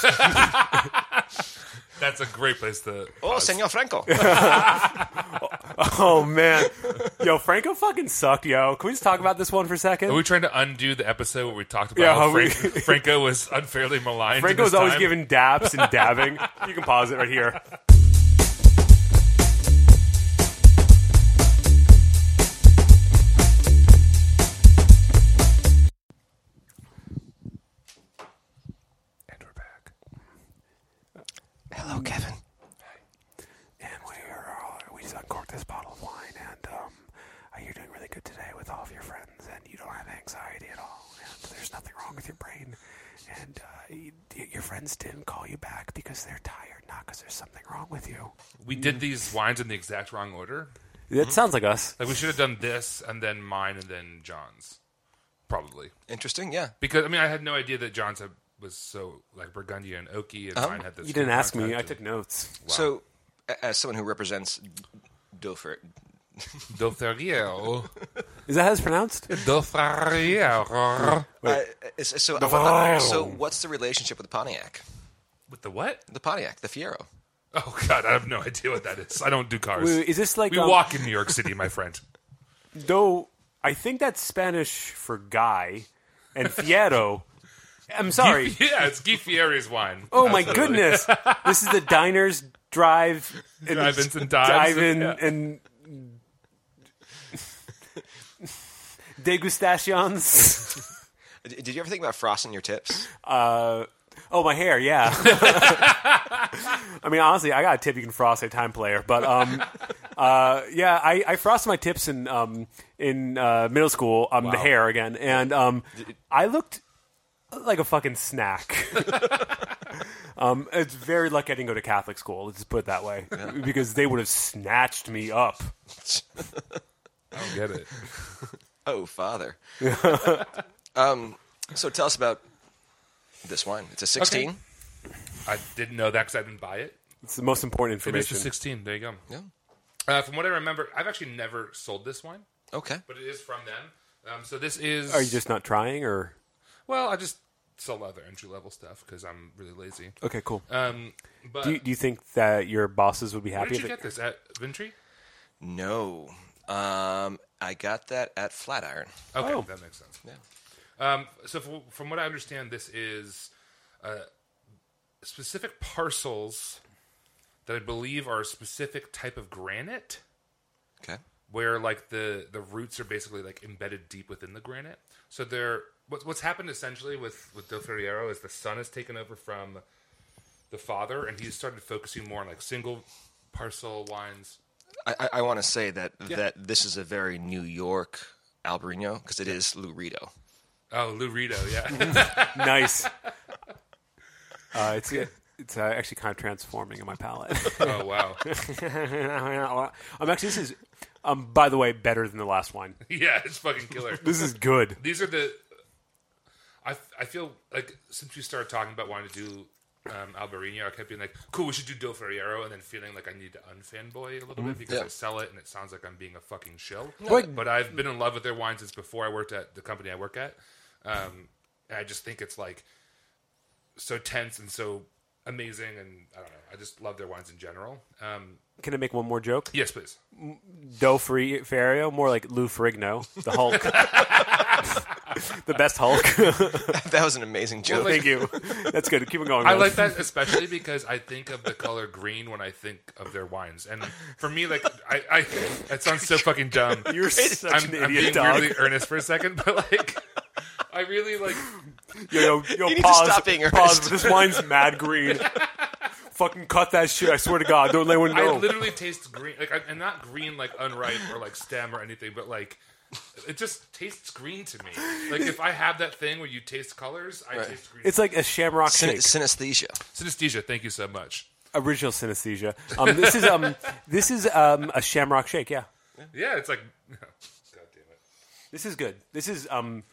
That's a great place to Oh, pause. Senor Franco. Oh, man. Yo, Franco fucking sucked, yo. Can we just talk about this one for a second? Are we trying to undo the episode where we talked about Yeah, how how we- Franco was unfairly maligned? Franco in was his always time? giving daps and dabbing. You can pause it right here. And we're back. Hello, Kevin. And we just uncorked this bottle of wine, and you're doing really good today with all of your friends, and you don't have anxiety at all, and there's nothing wrong with your brain, and your friends didn't call you back because they're tired, not because there's something wrong with you. We did these wines in the exact wrong order. That sounds like us. Like we should have done this and then mine and then John's, probably. Interesting, yeah. Because I mean, I had no idea that John's was so like Burgundy and oaky, and mine had this. You didn't ask me. I content took notes. Wow. So, as someone who represents Dauphier, Dauphier. Is that how it's pronounced? Dauphier. so what's the relationship with the Pontiac? With the what? The Pontiac, the Fiero. Oh God, I have no idea what that is. I don't do cars. Wait, is this like we walk in New York City, my friend. Though I think that's Spanish for guy, and Fiero. I'm sorry. Yeah, it's Guy Fieri's wine. Oh my Absolutely. goodness! This is the diners drive and Drive-ins and dives. dive in Yeah. and degustations. Did you ever think about frosting your tips? Oh, my hair, yeah. I mean, honestly, I got a tip you can frost a time player, but yeah, I frosted my tips in middle school, the hair again, and I looked like a fucking snack. It's very lucky I didn't go to Catholic school. Let's just put it that way, because they would have snatched me up. I don't get it. Oh, Father. So tell us about this wine. It's a 16. Okay. I didn't know that because I didn't buy it. It's the most important It is information. the 16. There you go. Yeah. From what I remember, I've actually never sold this wine, Okay. but it is from them. So this is. Are you just not trying, or Well, I just sell other entry level stuff because I'm really lazy. okay, cool. But Do you think that your bosses would be where happy? did you if get this at Vintry? No. I got that at Flatiron. Okay, Oh. that makes sense. Yeah. So from what I understand, this is specific parcels that I believe are a specific type of granite, Okay. where like the roots are basically like embedded deep within the granite. So they're what's happened essentially with Del Ferriero is the son has taken over from the father, and he's started focusing more on like single parcel wines. I want to say that this is a very New York Albarino because it is Lou Rito. Oh, Lou Rito, yeah. Nice. It's actually kind of transforming in my palate. Oh, wow. Actually, this is, by the way, better than the last wine. Yeah, it's fucking killer. This is good. These are the. I feel like since we started talking about wanting to do Albarino, I kept being like, cool, we should do Del Ferriero, and then feeling like I need to unfanboy a little bit because I sell it and it sounds like I'm being a fucking shill. Wait. But I've been in love with their wines since before I worked at the company I work at. And I just think it's like so tense and so amazing, and I don't know. I just love their wines in general. Can I make one more joke? Yes, please. Del Ferriero, more like Lou Ferrigno, the Hulk. The best Hulk. That was an amazing joke. Thank you. That's good. Keep it going. I man. like that especially because I think of the color green when I think of their wines, and for me, like I that sounds so fucking dumb. You're such I'm an being idiot, dog. weirdly earnest for a second, but like I really like. Yo, need to pause. stop being Pause. earnest. This wine's mad green. Fucking cut that shit. I swear to God. Don't let anyone I know. literally taste green, like, and not green like unripe or like stem or anything, but like it just tastes green to me. Like if I have that thing where you taste colors, I taste green. It's like a shamrock shake. Synesthesia. Synesthesia. Thank you so much. Original synesthesia. This is a shamrock shake. Yeah, Yeah, it's like, God damn it. this is good. This is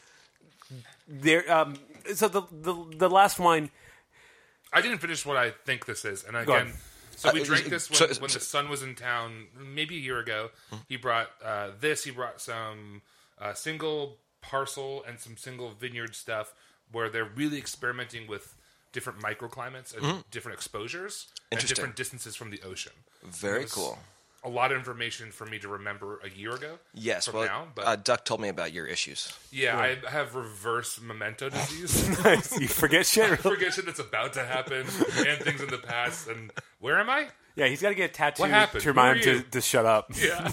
there. So the last wine. I didn't finish what I think this is, and Go again, on. so we drank this so- when the son was in town, maybe a year ago. He brought this. He brought some single parcel and some single vineyard stuff, where they're really experimenting with different microclimates and different exposures and Interesting. different distances from the ocean. Very It was cool. A lot of information for me to remember a year ago. Yes, from well, now, but Duck told me about your issues. yeah, I have reverse memento disease. You forget shit. I forget shit that's about to happen and things in the past. And where am I? Yeah, he's got to get a tattoo What happened? to remind Who are him you? to shut up. Yeah.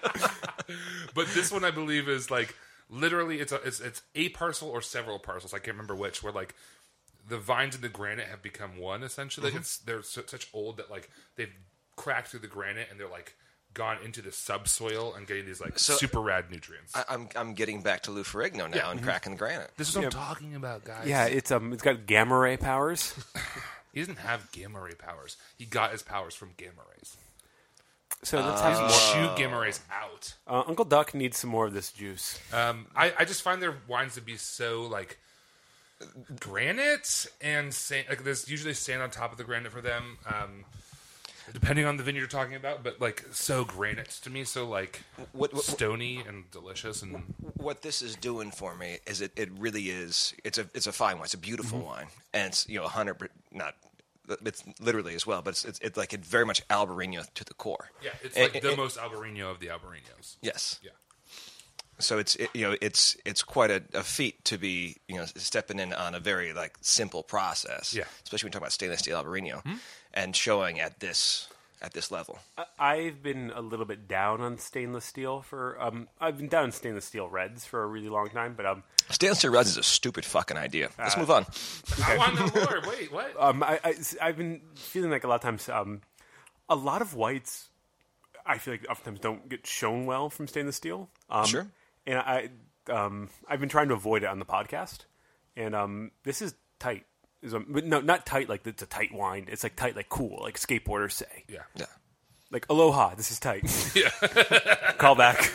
But this one I believe is like literally it's a parcel or several parcels. I can't remember which. Where like the vines and the granite have become one essentially. They're such old that like they've cracked through the granite and they're like gone into the subsoil and getting these like super rad nutrients. I'm getting back to Lou Ferrigno now and cracking the granite. This is what I'm talking about, guys. Yeah, it's got gamma ray powers. He doesn't have gamma ray powers. He got his powers from gamma rays. So let's have some more. Shoot gamma rays out. Uncle Duck needs some more of this juice. I just find their wines to be so like granite and sand. Like there's usually sand on top of the granite for them, depending on the vineyard you're talking about. But like so granite to me, so like stony and delicious. And what this is doing for me is it really is. It's a fine wine. It's a beautiful wine, and it's 100 not. It's literally as well, but it's like it very much Albarino to the core. Yeah, it's like the most Albarino of the Albarinos. Yes. Yeah. So it's quite a feat to be stepping in on a very like simple process. Yeah. Especially when you talk about stainless steel Albarino and showing at this level. I've been a little bit down on stainless steel I've been down on stainless steel reds for a really long time, but stainless steel reds is a stupid fucking idea. Let's move on. I want to know more. Wait, what? I've been feeling like a lot of times, a lot of whites, I feel like oftentimes don't get shown well from stainless steel. Sure. And I've been trying to avoid it on the podcast, and this is tight. But no, not tight like it's a tight wine. It's like tight, like cool, like skateboarders say. Yeah. Yeah. Like aloha, this is tight. Yeah. Call back.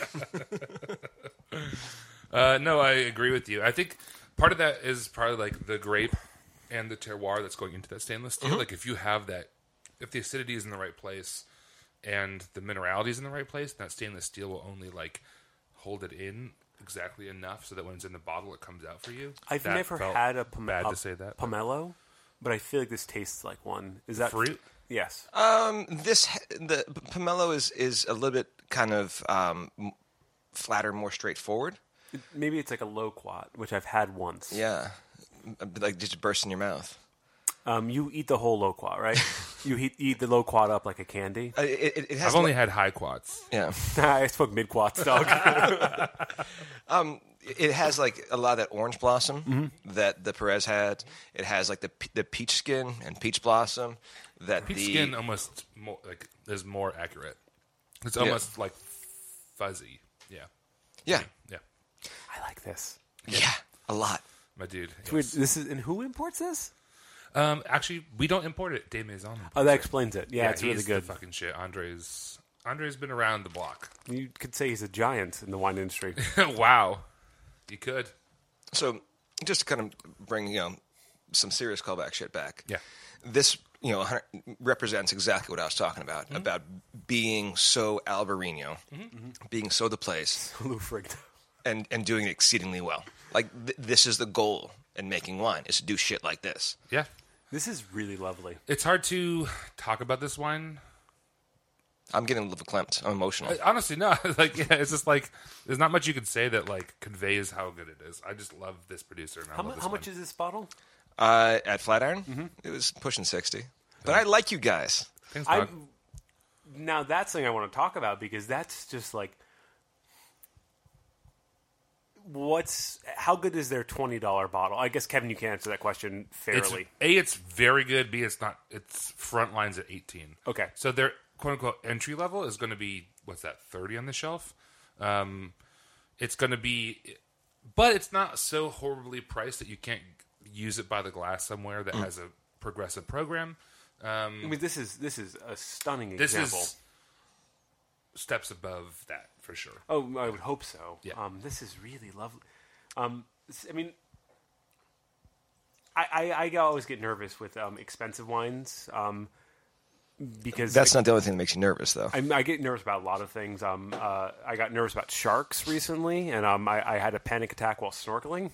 No, I agree with you. I think part of that is probably like the grape and the terroir that's going into that stainless steel. Like if you have that, if the acidity is in the right place and the minerality is in the right place, that stainless steel will only like hold it in exactly enough so that when it's in the bottle, it comes out for you. I've never had a bad to say that, pomelo, but I feel like this tastes like one. Is that fruit? Yes. The pomelo is a little bit kind of flatter, more straightforward. Maybe it's like a loquat, which I've had once. Yeah, like just burst in your mouth. You eat the whole loquat, right? You eat the loquat up like a candy. It has I've only had high quats. Yeah. I spoke mid-quats, dog. It has like a lot of that orange blossom that the Perez had. It has like the peach skin and peach blossom. Peach skin almost more, like is more accurate. It's almost like fuzzy. Yeah. Yeah. Yeah. I like this. Yeah. A lot. My dude. It's weird. This is, and who imports this? Actually, we don't import it. Des Maisons. Oh, that explains it. Yeah, it's really he's good. The fucking shit. Andre's been around the block. You could say he's a giant in the wine industry. Wow. You could. So, just to kind of bring some serious callback shit back. Yeah. This represents exactly what I was talking about being so Albarino, being so the place, Lou Ferrigno. and doing it exceedingly well. Like this is the goal in making wine, is to do shit like this. Yeah. This is really lovely. It's hard to talk about this wine. I'm getting a little verklempt. I'm emotional. Honestly, no. Like, yeah, it's just like there's not much you can say that like conveys how good it is. I just love this producer. And How much is this bottle? At Flatiron, it was pushing 60. But I like you guys. Thanks, dog. Now that's something I want to talk about because that's just like, how good is their $20 bottle? I guess Kevin, you can answer that question fairly. It's very good. B, it's not. Its front line's at 18. Okay, so their quote unquote entry level is going to be what's that, 30 on the shelf. It's going to be, but it's not so horribly priced that you can't use it by the glass somewhere that has a progressive program. I mean, this is a stunning This example. is steps above that for sure. Oh, I would hope so. Yeah. This is really lovely. I mean, I always get nervous with expensive wines because That's not the only thing that makes you nervous, though. I get nervous about a lot of things. I got nervous about sharks recently, and I had a panic attack while snorkeling.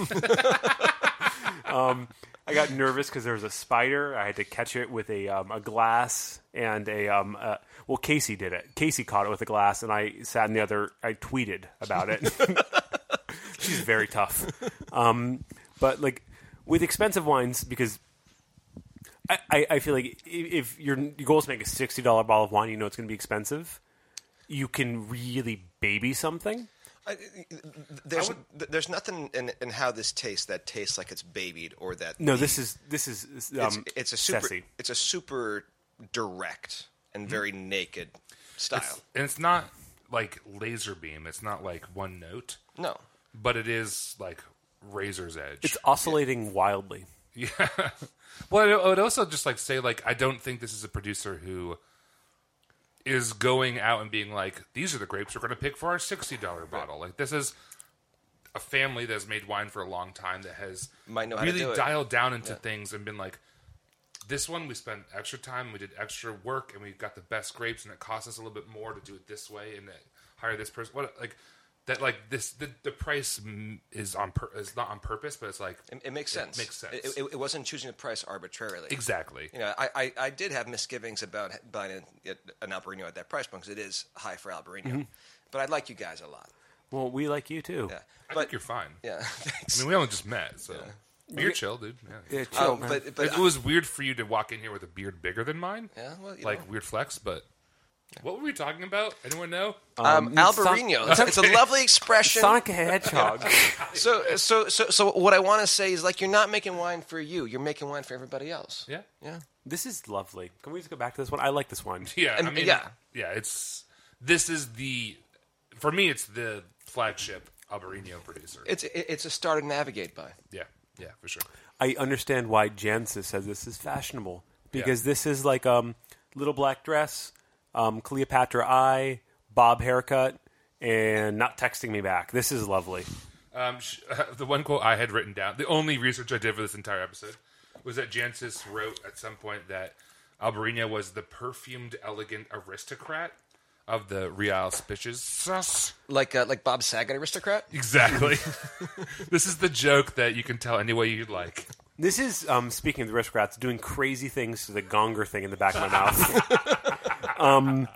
I got nervous because there was a spider. I had to catch it with a glass and well, Casey did it. Casey caught it with a glass, and I sat in the other. I tweeted about it. She's very tough. But like with expensive wines, because I feel like if your goal is to make a $60 bottle of wine, you know it's going to be expensive. You can really baby something. There's nothing in how this tastes that tastes like it's babied or that. No, this is it's a super sassy. It's a super direct and very naked style. And it's not like laser beam. It's not like one note, No. but it is like razor's edge. It's oscillating wildly. Yeah. Well, I would also just like say like I don't think this is a producer who is going out and being like, these are the grapes we're going to pick for our $60 bottle. Like this is a family that's made wine for a long time that has Might know how to really do it. dialed down into things and been like, this one we spent extra time, we did extra work, and we got the best grapes, and it cost us a little bit more to do it this way and hire this person. What like that? Like this, the price is not on purpose, but it's like It makes sense. It makes sense. It wasn't choosing the price arbitrarily. Exactly. You know, I did have misgivings about buying an Albarino at that price point because it is high for Albarino. But I like you guys a lot. Well, we like you too. Yeah. I But think you're fine. yeah, I thanks. mean, we only just met, so you're chill, dude. Yeah. Yeah, chill, man. but It was weird for you to walk in here with a beard bigger than mine. yeah, well, you Like know. weird flex, but what were we talking about? Anyone know? Albarino. It's a lovely expression. Sonic the Hedgehog. So what I want to say is like you're not making wine for you. You're making wine for everybody else. Yeah, Yeah. This is lovely. Can we just go back to this one? I like this one. yeah. And- I mean, yeah. This is for me. It's the flagship Albarino producer. It's a star to navigate by. Yeah, for sure. I understand why Jancis says this is fashionable because this is like little black dress, Cleopatra eye, bob haircut, and not texting me back. This is lovely. The one quote I had written down, the only research I did for this entire episode, was that Jancis wrote at some point that Albarino was the perfumed, elegant aristocrat of the Real Spices. Like Bob Saget aristocrat. Exactly. This is the joke that you can tell any way you'd like. This is, speaking of the aristocrats, doing crazy things to the gonger thing in the back of my mouth.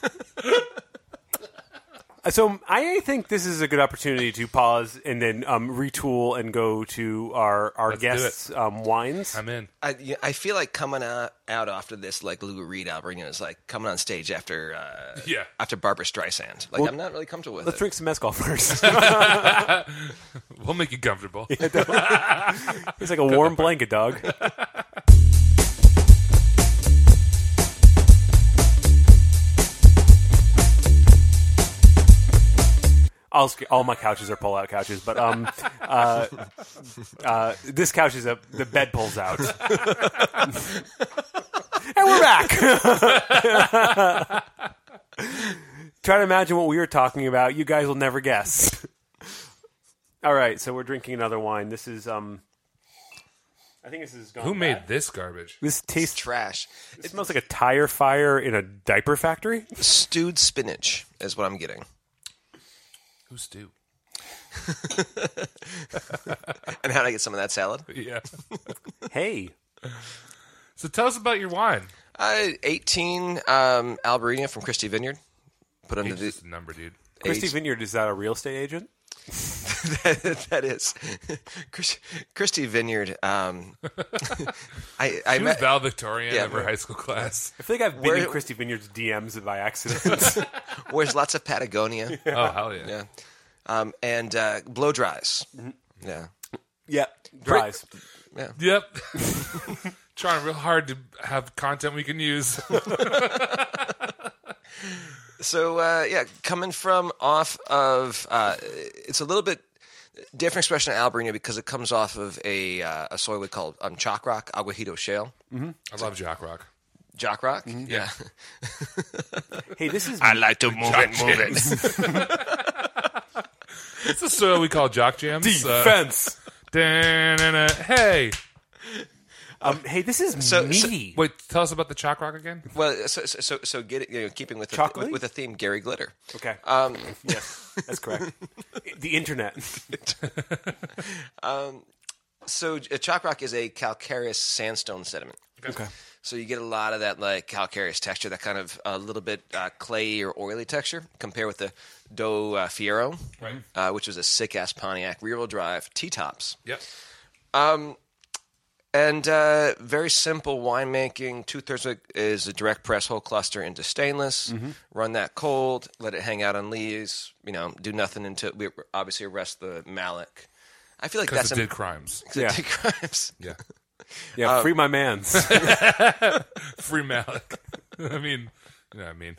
So I think this is a good opportunity to pause and then retool and go to our Let's do guests' wines. I'm in. I feel like coming out after this, like Lou Reed Albarino is like coming on stage after after Barbra Streisand. Like I'm not really comfortable with Let's it. drink some mezcal first. We'll make you comfortable. It's like a warm blanket, dog. All my couches are pull-out couches, but this couch is the bed pulls out, and we're back. Try to imagine what we were talking about. You guys will never guess. All right, so we're drinking another wine. This is I think this is gone Who made bad. this garbage? This tastes. Trash. It smells like a tire fire in a diaper factory. Stewed spinach is what I'm getting. Who's Stu? And how did I get some of that salad? Yeah. Hey, So tell us about your wine. 18 Albarino from Christie Vineyard. Put under Age the is a number, dude. Christie Vineyard, is that a real estate agent? that is Christie Vineyard. I She was met valedictorian Yeah, of her right. high school class. I feel like I've been Where- in Christie Vineyard's DMs by accident. wears lots of Patagonia. Oh, hell yeah. Yeah. And blow dries. Yeah. Yeah, dries. Yep. Trying real hard to have content we can use. So coming from off of it's a little bit different expression of Albarino because it comes off of a soil we call chalk rock, aguajito shale. I love Jock Rock. Jock rock? Yeah. Hey, this is like to move it. It's the soil we call Jock Jams. defense. Hey. Hey, this is So- meaty. Wait, tell us about the Jock Rock again. Well, so get it, keeping with Chocolate? with the theme, Gary Glitter. Okay, yes, that's correct. The internet. So chalk rock is a calcareous sandstone sediment. Okay. So you get a lot of that like calcareous texture, that kind of a little bit clayey or oily texture. Compare with the Do Fiero, which was a sick ass Pontiac rear-wheel drive T-tops. Yep. And very simple winemaking. 2/3 of it is a direct press whole cluster into stainless. Run that cold. Let it hang out on lees. Do nothing until we obviously arrest the malic. I feel like Because that's it did crimes. Yeah. did crimes. Yeah. Yeah, free my man's. Free Malik. I mean, You know what I mean?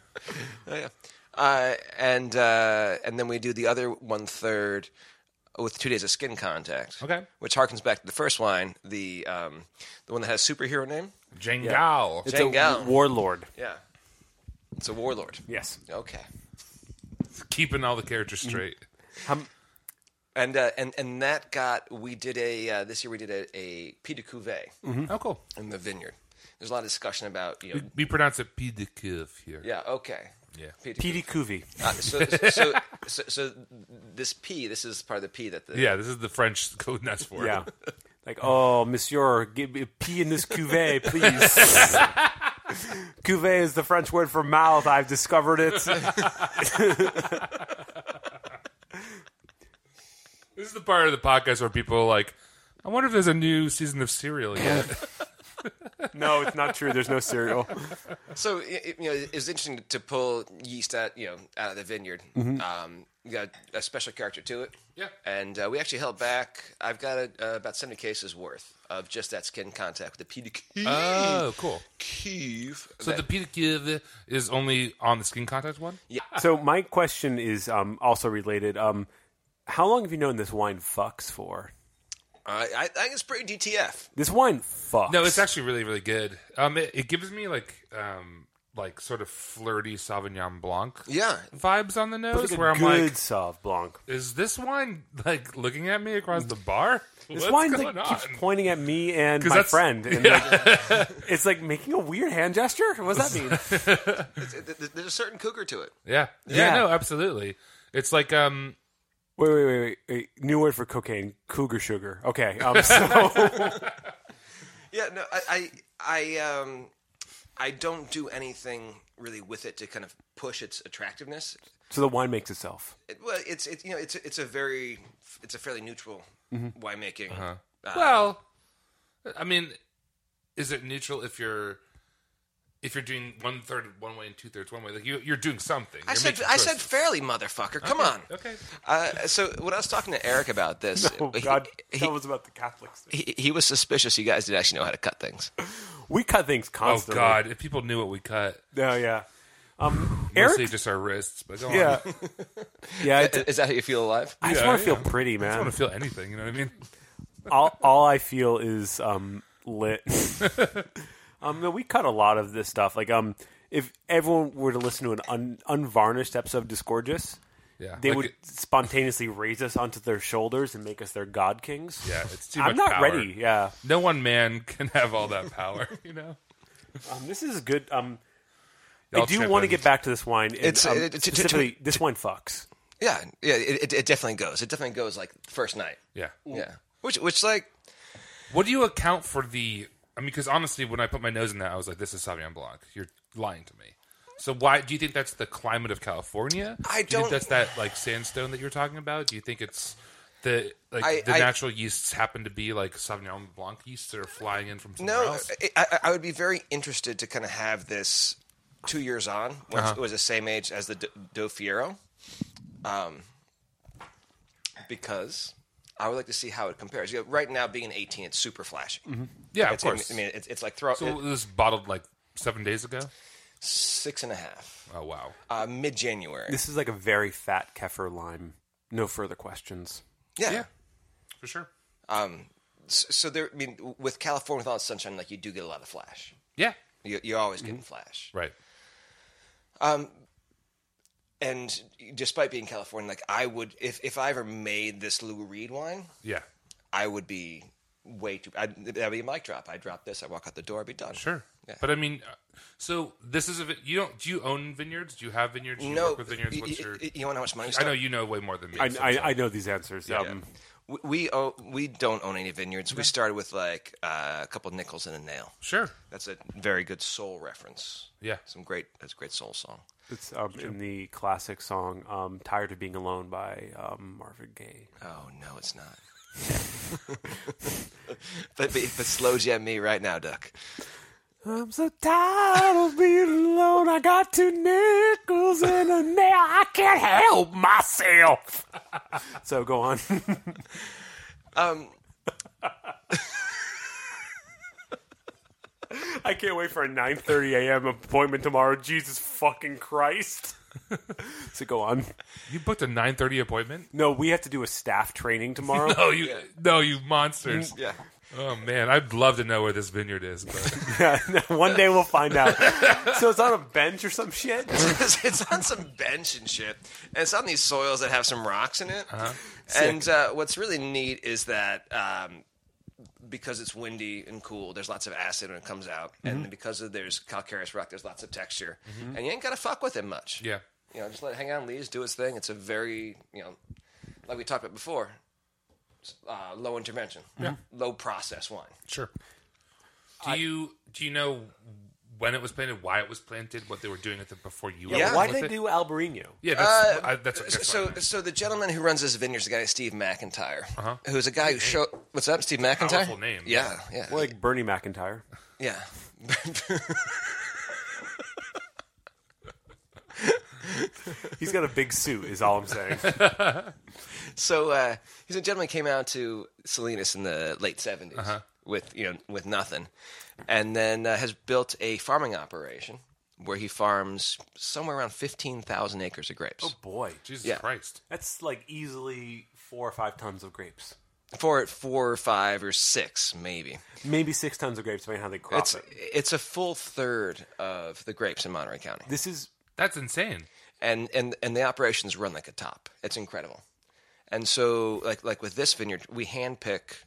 And then we do the other 1/3 with 2 days of skin contact. Okay. Which harkens back to the first wine, the one that has superhero name. Jangal. It's Jangal. a warlord. Yeah. It's a warlord. Yes. Okay. Keeping all the characters straight. And that this year we did a Pied de Cuvée Oh, cool. in the vineyard. There's a lot of discussion about We pronounce it Pied de Cuve here. Yeah. Okay. Yeah. Pied de PD Cuvée. So this P, this is part of the P that the Yeah, this is the French code nest for Yeah. it. Like, oh, monsieur, give me a pee in this cuvée, please. Cuvée is the French word for mouth. I've discovered it. This is the part of the podcast where people are like, I wonder if there's a new season of Serial yet. No, it's not true. There's no cereal. So it's interesting to pull yeast out of the vineyard. You got a special character to it. Yeah. And we actually held back. I've got about 70 cases worth of just that skin contact with the Pied de Cuvée. Oh, cool. Cuvée. So the Pied de Cuve is only on the skin contact one? Yeah. So my question is also related. How long have you known this wine fucks for? I think it's pretty DTF. This wine fucks. No, it's actually really, really good. It gives me like sort of flirty Sauvignon Blanc Yeah. vibes on the But nose, like where a I'm good like, Sauv Blanc. is this wine like looking at me across the bar? This What's wine going like, on? keeps pointing at me and 'Cause my that's- friend. And like, it's like making a weird hand gesture. What does that mean? There's a certain cougar to it. Yeah. Yeah. No, absolutely. It's like Wait. New word for cocaine. Cougar sugar. Okay. So Yeah, no, I don't do anything really with it to kind of push its attractiveness. the wine makes itself. It's a fairly neutral winemaking. well, I mean, is it neutral if you're doing 1/3 one way and 2/3 one way? Like you're doing something. I You're said making I said choices. fairly, motherfucker. Come on. Okay. So when I was talking to Eric about this, Oh God, tell us about the Catholics. he was suspicious you guys did actually know how to cut things. We cut things Oh constantly. God! If people knew what we cut, Oh yeah. mostly Eric. just our wrists. But go Yeah. on. Yeah. Is that how you feel alive? I just Yeah, want to yeah. feel pretty, I don't man. want to feel anything. You know what I mean? all I feel is lit. No, we cut a lot of this stuff. Like if everyone were to listen to an unvarnished episode of Disgorgeous, Yeah. they Like would spontaneously raise us onto their shoulders and make us their god kings. Yeah, it's too I'm much not power. ready. Yeah, No one man can have all that power. You know. this is good. I Y'all do chip want to in. get back to this wine. And, It's- specifically, this wine fucks. Yeah, it definitely goes. It definitely goes like first night. Yeah. Yeah, which like What do you account for the? I mean, because honestly, when I put my nose in that, I was like, "This is Sauvignon Blanc." You're lying to me. So why do you think that's the climate of California? I Do you think don't- that's that like sandstone that you're talking about? Do you think it's the I- natural yeasts happen to be like Sauvignon Blanc yeasts that are flying in from somewhere no. else? I would be very interested to kind of have this 2 years on, when it was the same age as the Do Fiero, because I would like to see how it compares. Right now, being an 18, it's super flashy. Yeah, of It's, course. I mean, it's like throw So it was bottled like 7 days ago. 6.5, Oh wow. mid-January. This is like a very fat kefir lime. No further questions. Yeah. For sure. So there, I mean, with California with all its sunshine, like you do get a lot of flash. Yeah. You're always getting flash. Right. And despite being California, like I would, if I ever made this Lou Reed wine, Yeah. I would be way too. That'd be a mic drop. I drop this, I walk out the door, I'd be done. Sure. Yeah. But I mean, so this is you don't. Do you own vineyards? Do you have vineyards? Do you No, work with vineyards? What's your? you want to know how much money? I know you know way more than me. so- I know these answers. We don't own any vineyards. We started with like a couple of nickels and a nail. Sure. That's a very good soul reference. Yeah. That's a great soul song. It's in the classic song "Tired of Being Alone" by Marvin Gaye. Oh no, it's not. but slow jam me right now, Duck. I'm so tired of being alone. I got 2 nickels and a nail. I can't help myself. So go on. I can't wait for a 9:30 a.m. appointment tomorrow. Jesus fucking Christ. So go on. You booked a 9:30 appointment? No, we have to do a staff training tomorrow. No, you monsters. Yeah. Oh man, I'd love to know where this vineyard is, but Yeah, one day we'll find out. So it's on a bench or some shit? It's on some bench and shit, and it's on these soils that have some rocks in it. And what's really neat is that because it's windy and cool, there's lots of acid when it comes out, and because there's calcareous rock, there's lots of texture, and you ain't gotta fuck with it much. yeah. Just let it hang out in leaves, do its thing. It's a very like we talked about before, low intervention, low process wine. Sure. Do you know when it was planted, why it was planted, what they were doing with it before you? Yeah. went Why with did they it? do Albarino? Yeah, that's So the gentleman who runs this vineyard is a guy, Steve McIntyre, who's a guy who showed. What's up, Steve McIntyre? Powerful name. Yeah. More like Bernie McIntyre. Yeah. He's got a big suit, is all I'm saying. So he's a gentleman who came out to Salinas in the late 70s with nothing, and then has built a farming operation where he farms somewhere around 15,000 acres of grapes. Oh, boy. Jesus Yeah. Christ. That's like easily 4 or 5 tons of grapes. Four or five or six, maybe. Maybe 6 tons of grapes, depending on how they crop it. It's a full third of the grapes in Monterey County. That's insane. And the operations run like a top. It's incredible. And so, like with this vineyard, we handpick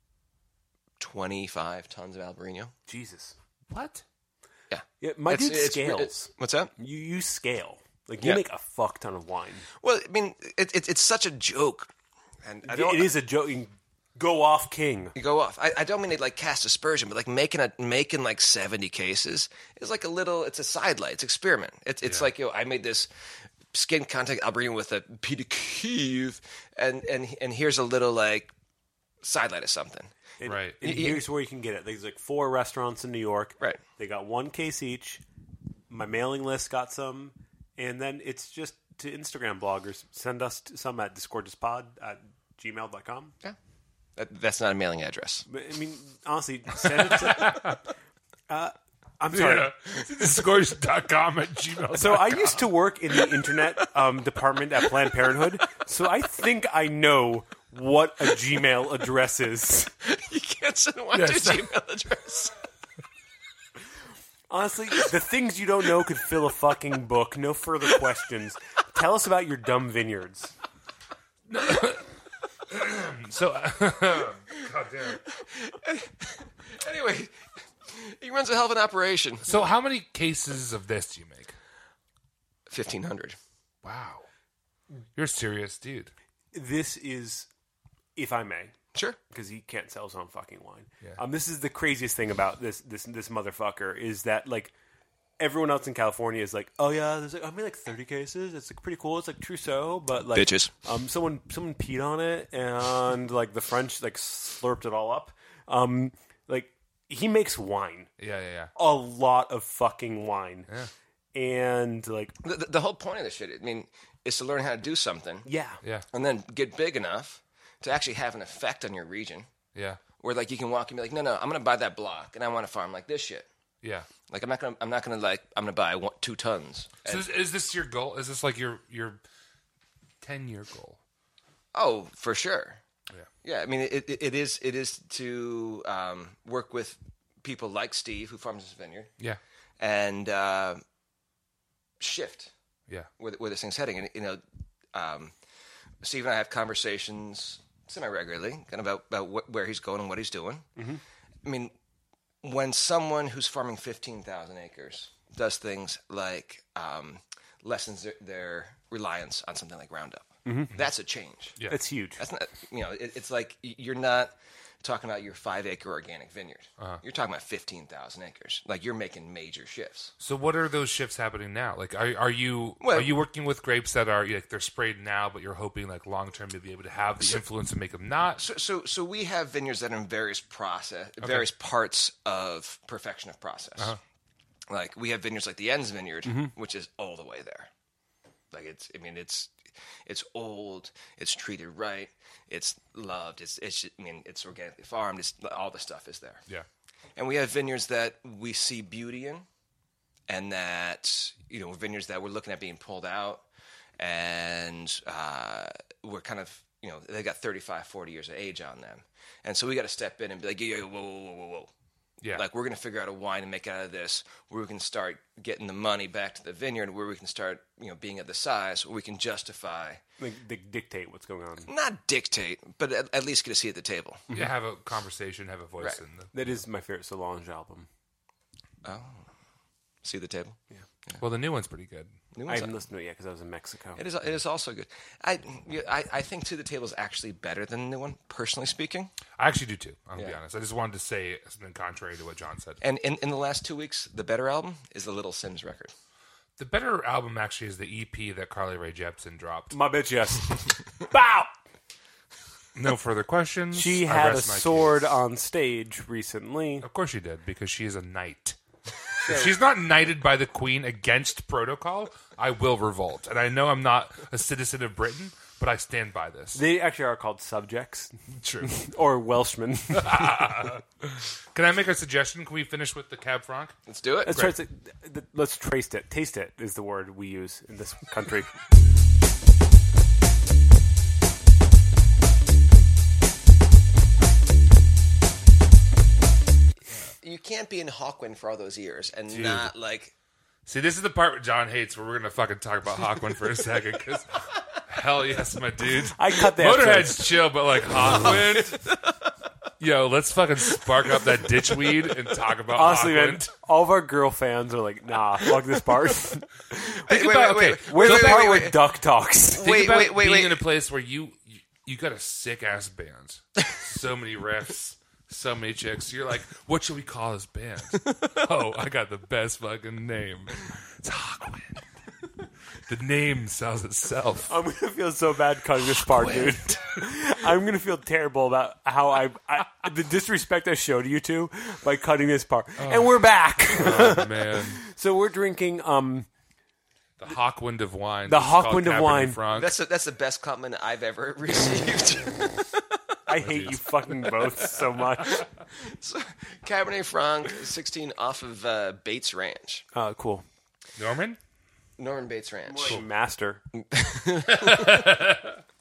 25 tons of Albarino. Jesus. What? Yeah. Yeah, my dude It's- scales. What's that? You scale. Like, you Yeah. make a fuck ton of wine. Well, I mean, it's such a joke. And I don't, It is a joke. You can go off king. You go off. I don't mean to like cast aspersion, but like making like 70 cases is like it's a sidelight. It's experiment. It's like, I made this skin contact Albarino with a Pied de Cuivre, and here's a little like sidelight of something. Right. And here's where you can get it. There's like 4 restaurants in New York. Right. They got 1 case each. My mailing list got some. And then it's just to Instagram bloggers. Send us some at disgorgeouspod@gmail.com. Yeah. That's not a mailing address. But, I mean, honestly, send it to... I'm sorry. Yeah. Discourse.com at gmail. So I used to work in the internet department at Planned Parenthood. So I think I know what a Gmail address is. You can't send one Yes. to Gmail address. Honestly, the things you don't know could fill a fucking book. No further questions. Tell us about your dumb vineyards. So, God damn. Anyway, he runs a hell of an operation. So, how many cases of this do you make? 1,500. Wow, you're a serious dude. This is, if I may, Sure. because he can't sell his own fucking wine. Yeah. This is the craziest thing about this motherfucker is that like everyone else in California is like, oh yeah, there's like I made like 30 cases. It's like pretty cool. It's like Trousseau, but like Bitches. someone peed on it and like the French like slurped it all up. Like he makes wine, Yeah. a lot of fucking wine, and like The whole point of this shit, I mean, is to learn how to do something. yeah. And then get big enough to actually have an effect on your region. Yeah. Where like you can walk and be like, no, I'm gonna buy that block and I want to farm like this shit. Yeah. Like I'm not gonna buy 2 tons. So, is this your goal? Is this like your 10-year goal? Oh, for sure. Yeah. Yeah, I mean it is to work with people like Steve who farms this vineyard Yeah. and shift Yeah. where this thing's heading. And Steve and I have conversations semi-regularly, kind of about where he's going and what he's doing. Mm-hmm. I mean, when someone who's farming 15,000 acres does things like lessens their reliance on something like Roundup, that's a change. Yeah. It's huge. That's not, it's like you're not talking about your 5-acre organic vineyard. You're talking about 15,000 acres. Like you're making major shifts. So, what are those shifts happening now? Like, are you Well- working with grapes that are like they're sprayed now, but you're hoping like long term to be able to have the influence to make them not? So we have vineyards that are in various various parts of perfection of process. Like we have vineyards like the Enns Vineyard, which is all the way there. Like it's old, it's treated right, it's loved, it's organically farmed, all the stuff is there. Yeah. And we have vineyards that we see beauty in, and that, vineyards that we're looking at being pulled out, and we're kind of, they got 35, 40 years of age on them. And so we got to step in and be like, whoa, whoa, whoa, whoa, whoa. Yeah. Like, we're going to figure out a wine and make out of this where we can start getting the money back to the vineyard, where we can start, being at the size where we can justify. Like, dictate what's going on. Not dictate, but at least get a seat at the table. Yeah, have a conversation, have a voice Right. in the... That is my favorite Solange album. Oh. See at the table? Yeah. Well, the new one's pretty good. I haven't listened to it yet because I was in Mexico. It is also good. I think To the Table is actually better than the new one, personally speaking. I actually do too, I'll be Yeah. honest. I just wanted to say something contrary to what John said. And in the last 2 weeks, the better album is the Little Sims record. The better album actually is the EP that Carly Rae Jepsen dropped. My bitch, yes. Bow! No further questions. She I had a rest my sword case. on stage recently. Of course she did, because she is a knight. If she's not knighted by the Queen against protocol, I will revolt. And I know I'm not a citizen of Britain, but I stand by this. They actually are called subjects. True. Or Welshmen. Can I make a suggestion? Can we finish with the Cab Franc? Let's do it. Let's trace it. Taste it is the word we use in this country. You can't be in Hawkwind for all those years and not, like... See, this is the part John hates where we're going to fucking talk about Hawkwind for a second, because hell yes, my dude. I cut that. Motorhead's chill, but like Hawkwind... Yo, let's fucking spark up that ditchweed and talk about Honestly, man, Hawkwind. all of our girl fans are like, nah, fuck this part. Wait, Where's the part where Duck talks? Think about being in a place where you got a sick ass band, so many riffs, so many chicks. You're like, what should we call this band? Oh, I got the best fucking name. It's Hawkwind. The name sells itself. I'm gonna feel so bad cutting this part, dude. I'm gonna feel terrible about how I the disrespect I showed you two by cutting this part. And we're back. Oh man, So we're drinking the Hawkwind of wine. The This is called Hawkwind of Cabernet wine. Franc. That's the best compliment I've ever received. I hate you fucking both so much. So, Cabernet Franc 16 off of Bates Ranch. Cool. Norman. Norman Bates Ranch. Master. Yeah,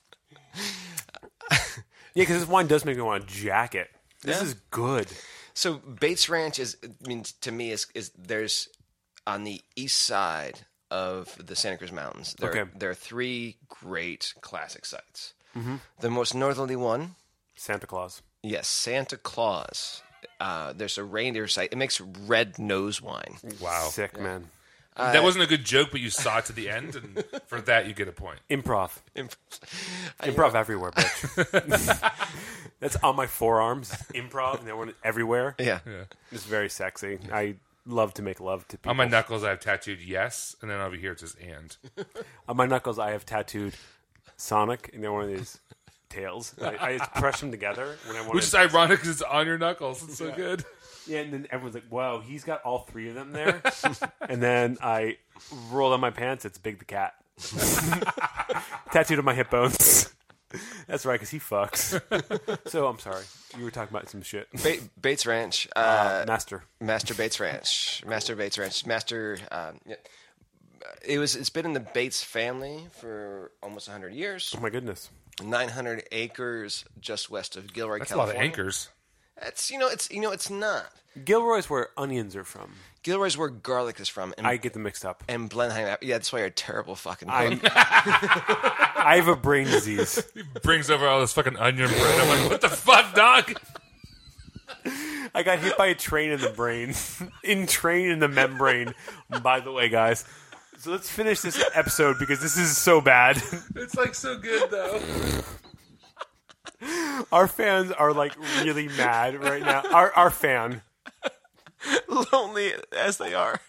because this wine does make me want to jack it. This is good. So Bates Ranch to me is there's on the east side of the Santa Cruz Mountains. There are three great classic sites. Mm-hmm. The most northerly one, Santa Claus. yes, Santa Claus. There's a reindeer site. It makes red nose wine. Wow, Sick, man. that wasn't a good joke, but you saw it to the end, and for that you get a point. Improv. Improv everywhere, bitch. That's on my forearms. Improv, and everyone everywhere. Yeah. It's very sexy. I love to make love to people. On my knuckles, I have tattooed yes, and then over here it says and. On my knuckles, I have tattooed Sonic, and they're one of these tails. I just press them together when I want Which is ironic because it's on your knuckles. It's so good. Yeah, and then everyone's like, wow, he's got all three of them there. And then I roll down my pants, it's Big the Cat. Tattooed on my hip bones. That's right, because he fucks. So, I'm sorry. You were talking about some shit. Bates Ranch. Master. Master Bates Ranch. Master Bates Ranch. Master. It's been in the Bates family for almost 100 years. Oh, my goodness. 900 acres just west of Gilroy, That's California. a lot of anchors. It's not. Gilroy's where onions are from. Gilroy's where garlic is from. And, I get them mixed up. and Blenheim. Yeah, that's why you're a terrible fucking I'm- cook. I have a brain disease. He brings over all this fucking onion bread. I'm like, what the fuck, dog? I got hit by a train in the brain. In the membrane. By the way, guys. So let's finish this episode because this is so bad. It's like so good though. Our fans are like really mad right now. Our fan. Lonely as they are.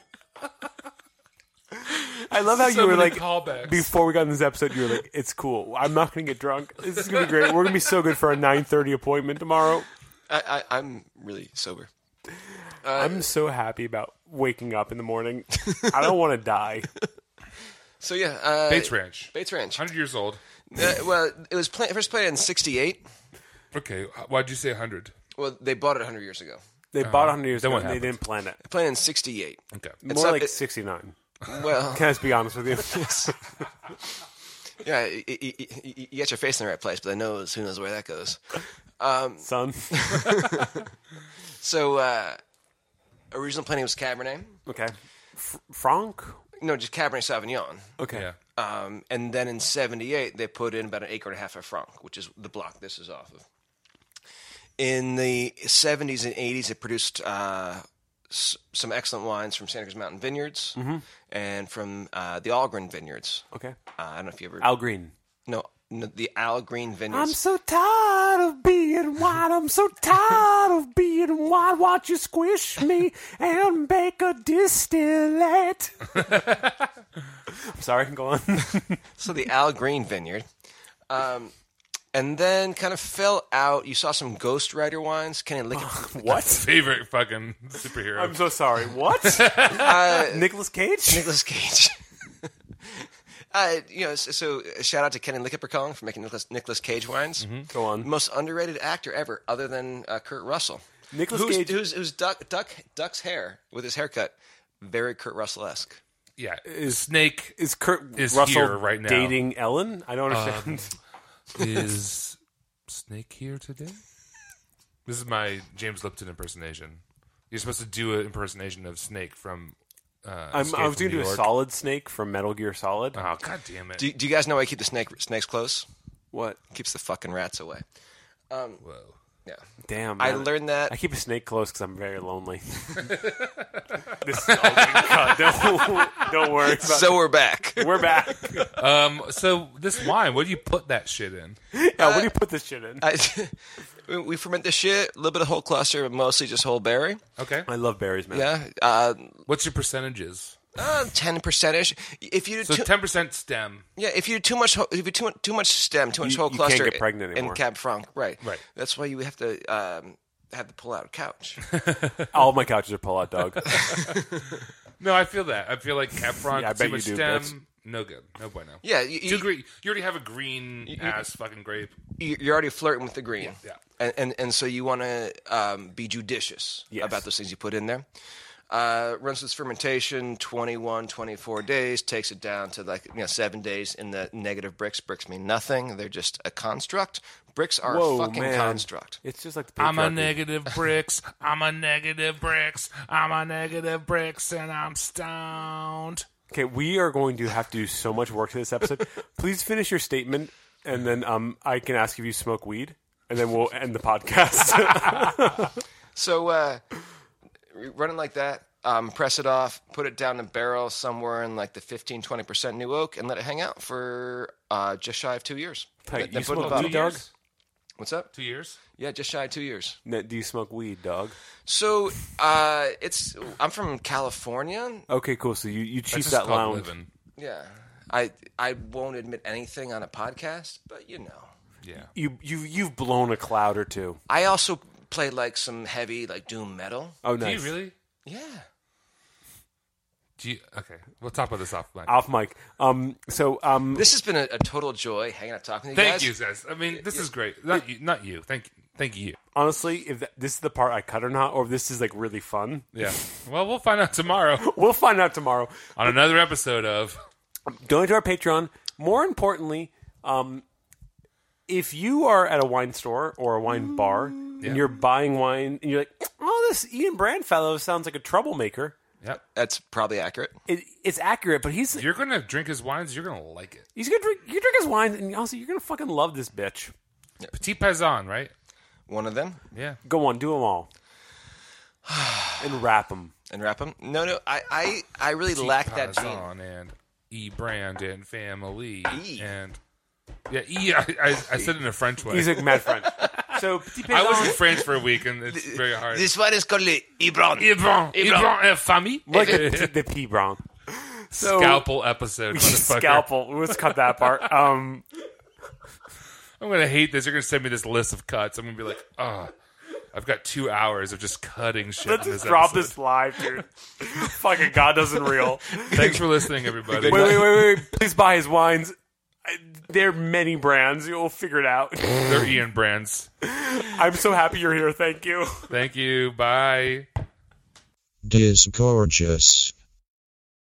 I love how So you were many like, callbacks. before we got in this episode, you were like, it's cool. I'm not going to get drunk. This is going to be great. We're going to be so good for our 9:30 appointment tomorrow. I'm really sober. I'm so happy about waking up in the morning. I don't want to die. So yeah, Bates Ranch. Bates Ranch. 100 years old. Well, it was first planted in '68. Okay, why'd you say 100? Well, they bought it 100 years ago. They bought 100 years then ago what and they happened? didn't plan it. Playing in 68. Okay. More not- like it- 69. Well, Can I just be honest with you? yeah, you get your face in the right place, but who knows where that goes. Son. So, original planning was Cabernet. Okay. Franc? No, just Cabernet Sauvignon. Okay. Yeah. And then in 78, they put in about an acre and a half of Franc, which is the block this is off of. In the 70s and 80s, it produced some excellent wines from Santa Cruz Mountain Vineyards and from the Algren Vineyards. Okay. I don't know if you ever... Al Green. No, the Al Green I'm Vineyards. so tired of being white. I'm so tired of being white. Watch you squish me and make a distillate. I'm sorry, go on. So the Al Green Vineyard. And then kind of fell out. You saw some Ghostwriter wines. Kenny Lickett. What? Favorite fucking superhero. I'm so sorry. What? Nicolas Cage? Nicolas Cage. So shout out to Kenny Lickett for making Nicolas Cage wines. Go on. Most underrated actor ever, other than Kurt Russell. Nicolas Cage. Who's Duck's hair with his haircut, very Kurt Russell-esque. Yeah. Snake Is Kurt is Russell here right now. dating Ellen? I don't understand. Is Snake here today? This is my James Lipton impersonation. You're supposed to do an impersonation of Snake from I was Escape going from to New do a York. Solid Snake from Metal Gear Solid. Oh, god damn it. Do you guys know why I keep the snakes close? What? Keeps the fucking rats away. Whoa. Yeah. Damn, I man. learned that. I keep a snake close because I'm very lonely. This is all being cut. Don't worry about So we're back. it. We're back. So this wine, what do you put that shit in? Yeah, what do you put this shit in? We ferment this shit, a little bit of whole cluster, but mostly just whole berry. Okay. I love berries, man. Yeah. What's your percentages? 10%ish. If you do So 10% stem. if you do too much, if you do too much stem, too much You- whole you can't cluster, get pregnant in anymore. Cab Franc, right? Right. That's why you have to have the pull-out couch. All my couches are pull-out, dog. No, I feel that. I feel like Cab Franc, Yeah, I too bet much you do, stem. bitch. No good. No bueno. Yeah, Too green. You already have a green ass fucking grape. you're already flirting with the green. Yeah. And so you want to be judicious Yes. about those things you put in there. Runs its fermentation 21, 24 days, takes it down to 7 days in the negative bricks. Bricks mean nothing. They're just a construct. Bricks are Whoa, a fucking man. construct. It's just like the I'm a patriarchy. negative bricks. I'm a negative bricks. I'm a negative bricks, and I'm stoned. Okay, we are going to have to do so much work to this episode. Please finish your statement, and then I can ask if you smoke weed, and then we'll end the podcast. So run it like that. Press it off. Put it down in a barrel somewhere in like the 15-20% new oak, and let it hang out for just shy of 2 years. Hey, Then you put it in a smoke bottle. weed, dog? What's up? 2 years? Yeah, just shy of 2 years. Do you smoke weed, dog? So I'm from California. Okay, cool. So you cheat That's just that called lounge. living. Yeah, I won't admit anything on a podcast, but you know. Yeah. You've blown a cloud or two. I also play like some heavy like doom metal. Oh, Do nice. you really? Yeah. Do you? Okay. We'll talk about this off mic. Off mic. This has been a total joy hanging out talking to you Thank guys. you, guys. I mean, this is great. Not you. Not you. Thank you. honestly, if this is the part I cut or not, or if this is like really fun, Yeah. Well, we'll find out tomorrow we'll find out tomorrow. on another episode of. Donate to our Patreon. More importantly, if you are at a wine store or a wine bar and you're buying wine and you're like, oh, this Ian Brand fellow sounds like a troublemaker. Yep. That's probably accurate. It's accurate, but If you're gonna drink his wines, you're gonna like it. he's gonna drink. You drink his wine, and also you're gonna fucking love this bitch. Petit Paisan, right? One of them. Yeah. Go on, do them all, and wrap them. And wrap them. No. I really lack that gene. Paisan and E Brand and family E. and yeah E. I said it in a French way. He's like mad French. So Petit Paisan. I was in France for a week and it's very hard. This one is called Le Ibron. Ibran famille. like the pea brown. So, Scalpel episode, motherfucker. Scalpel. Let's cut that part. I'm gonna hate this. You're gonna send me this list of cuts. I'm gonna be like, oh, I've got 2 hours of just cutting shit. Let's in just this drop episode. this live, dude. Fucking God doesn't real. Thanks for listening, everybody. Wait. Please buy his wines. There are many brands. You'll figure it out. They're Ian brands. I'm so happy you're here. Thank you. Thank you. Bye. Disgorgeous.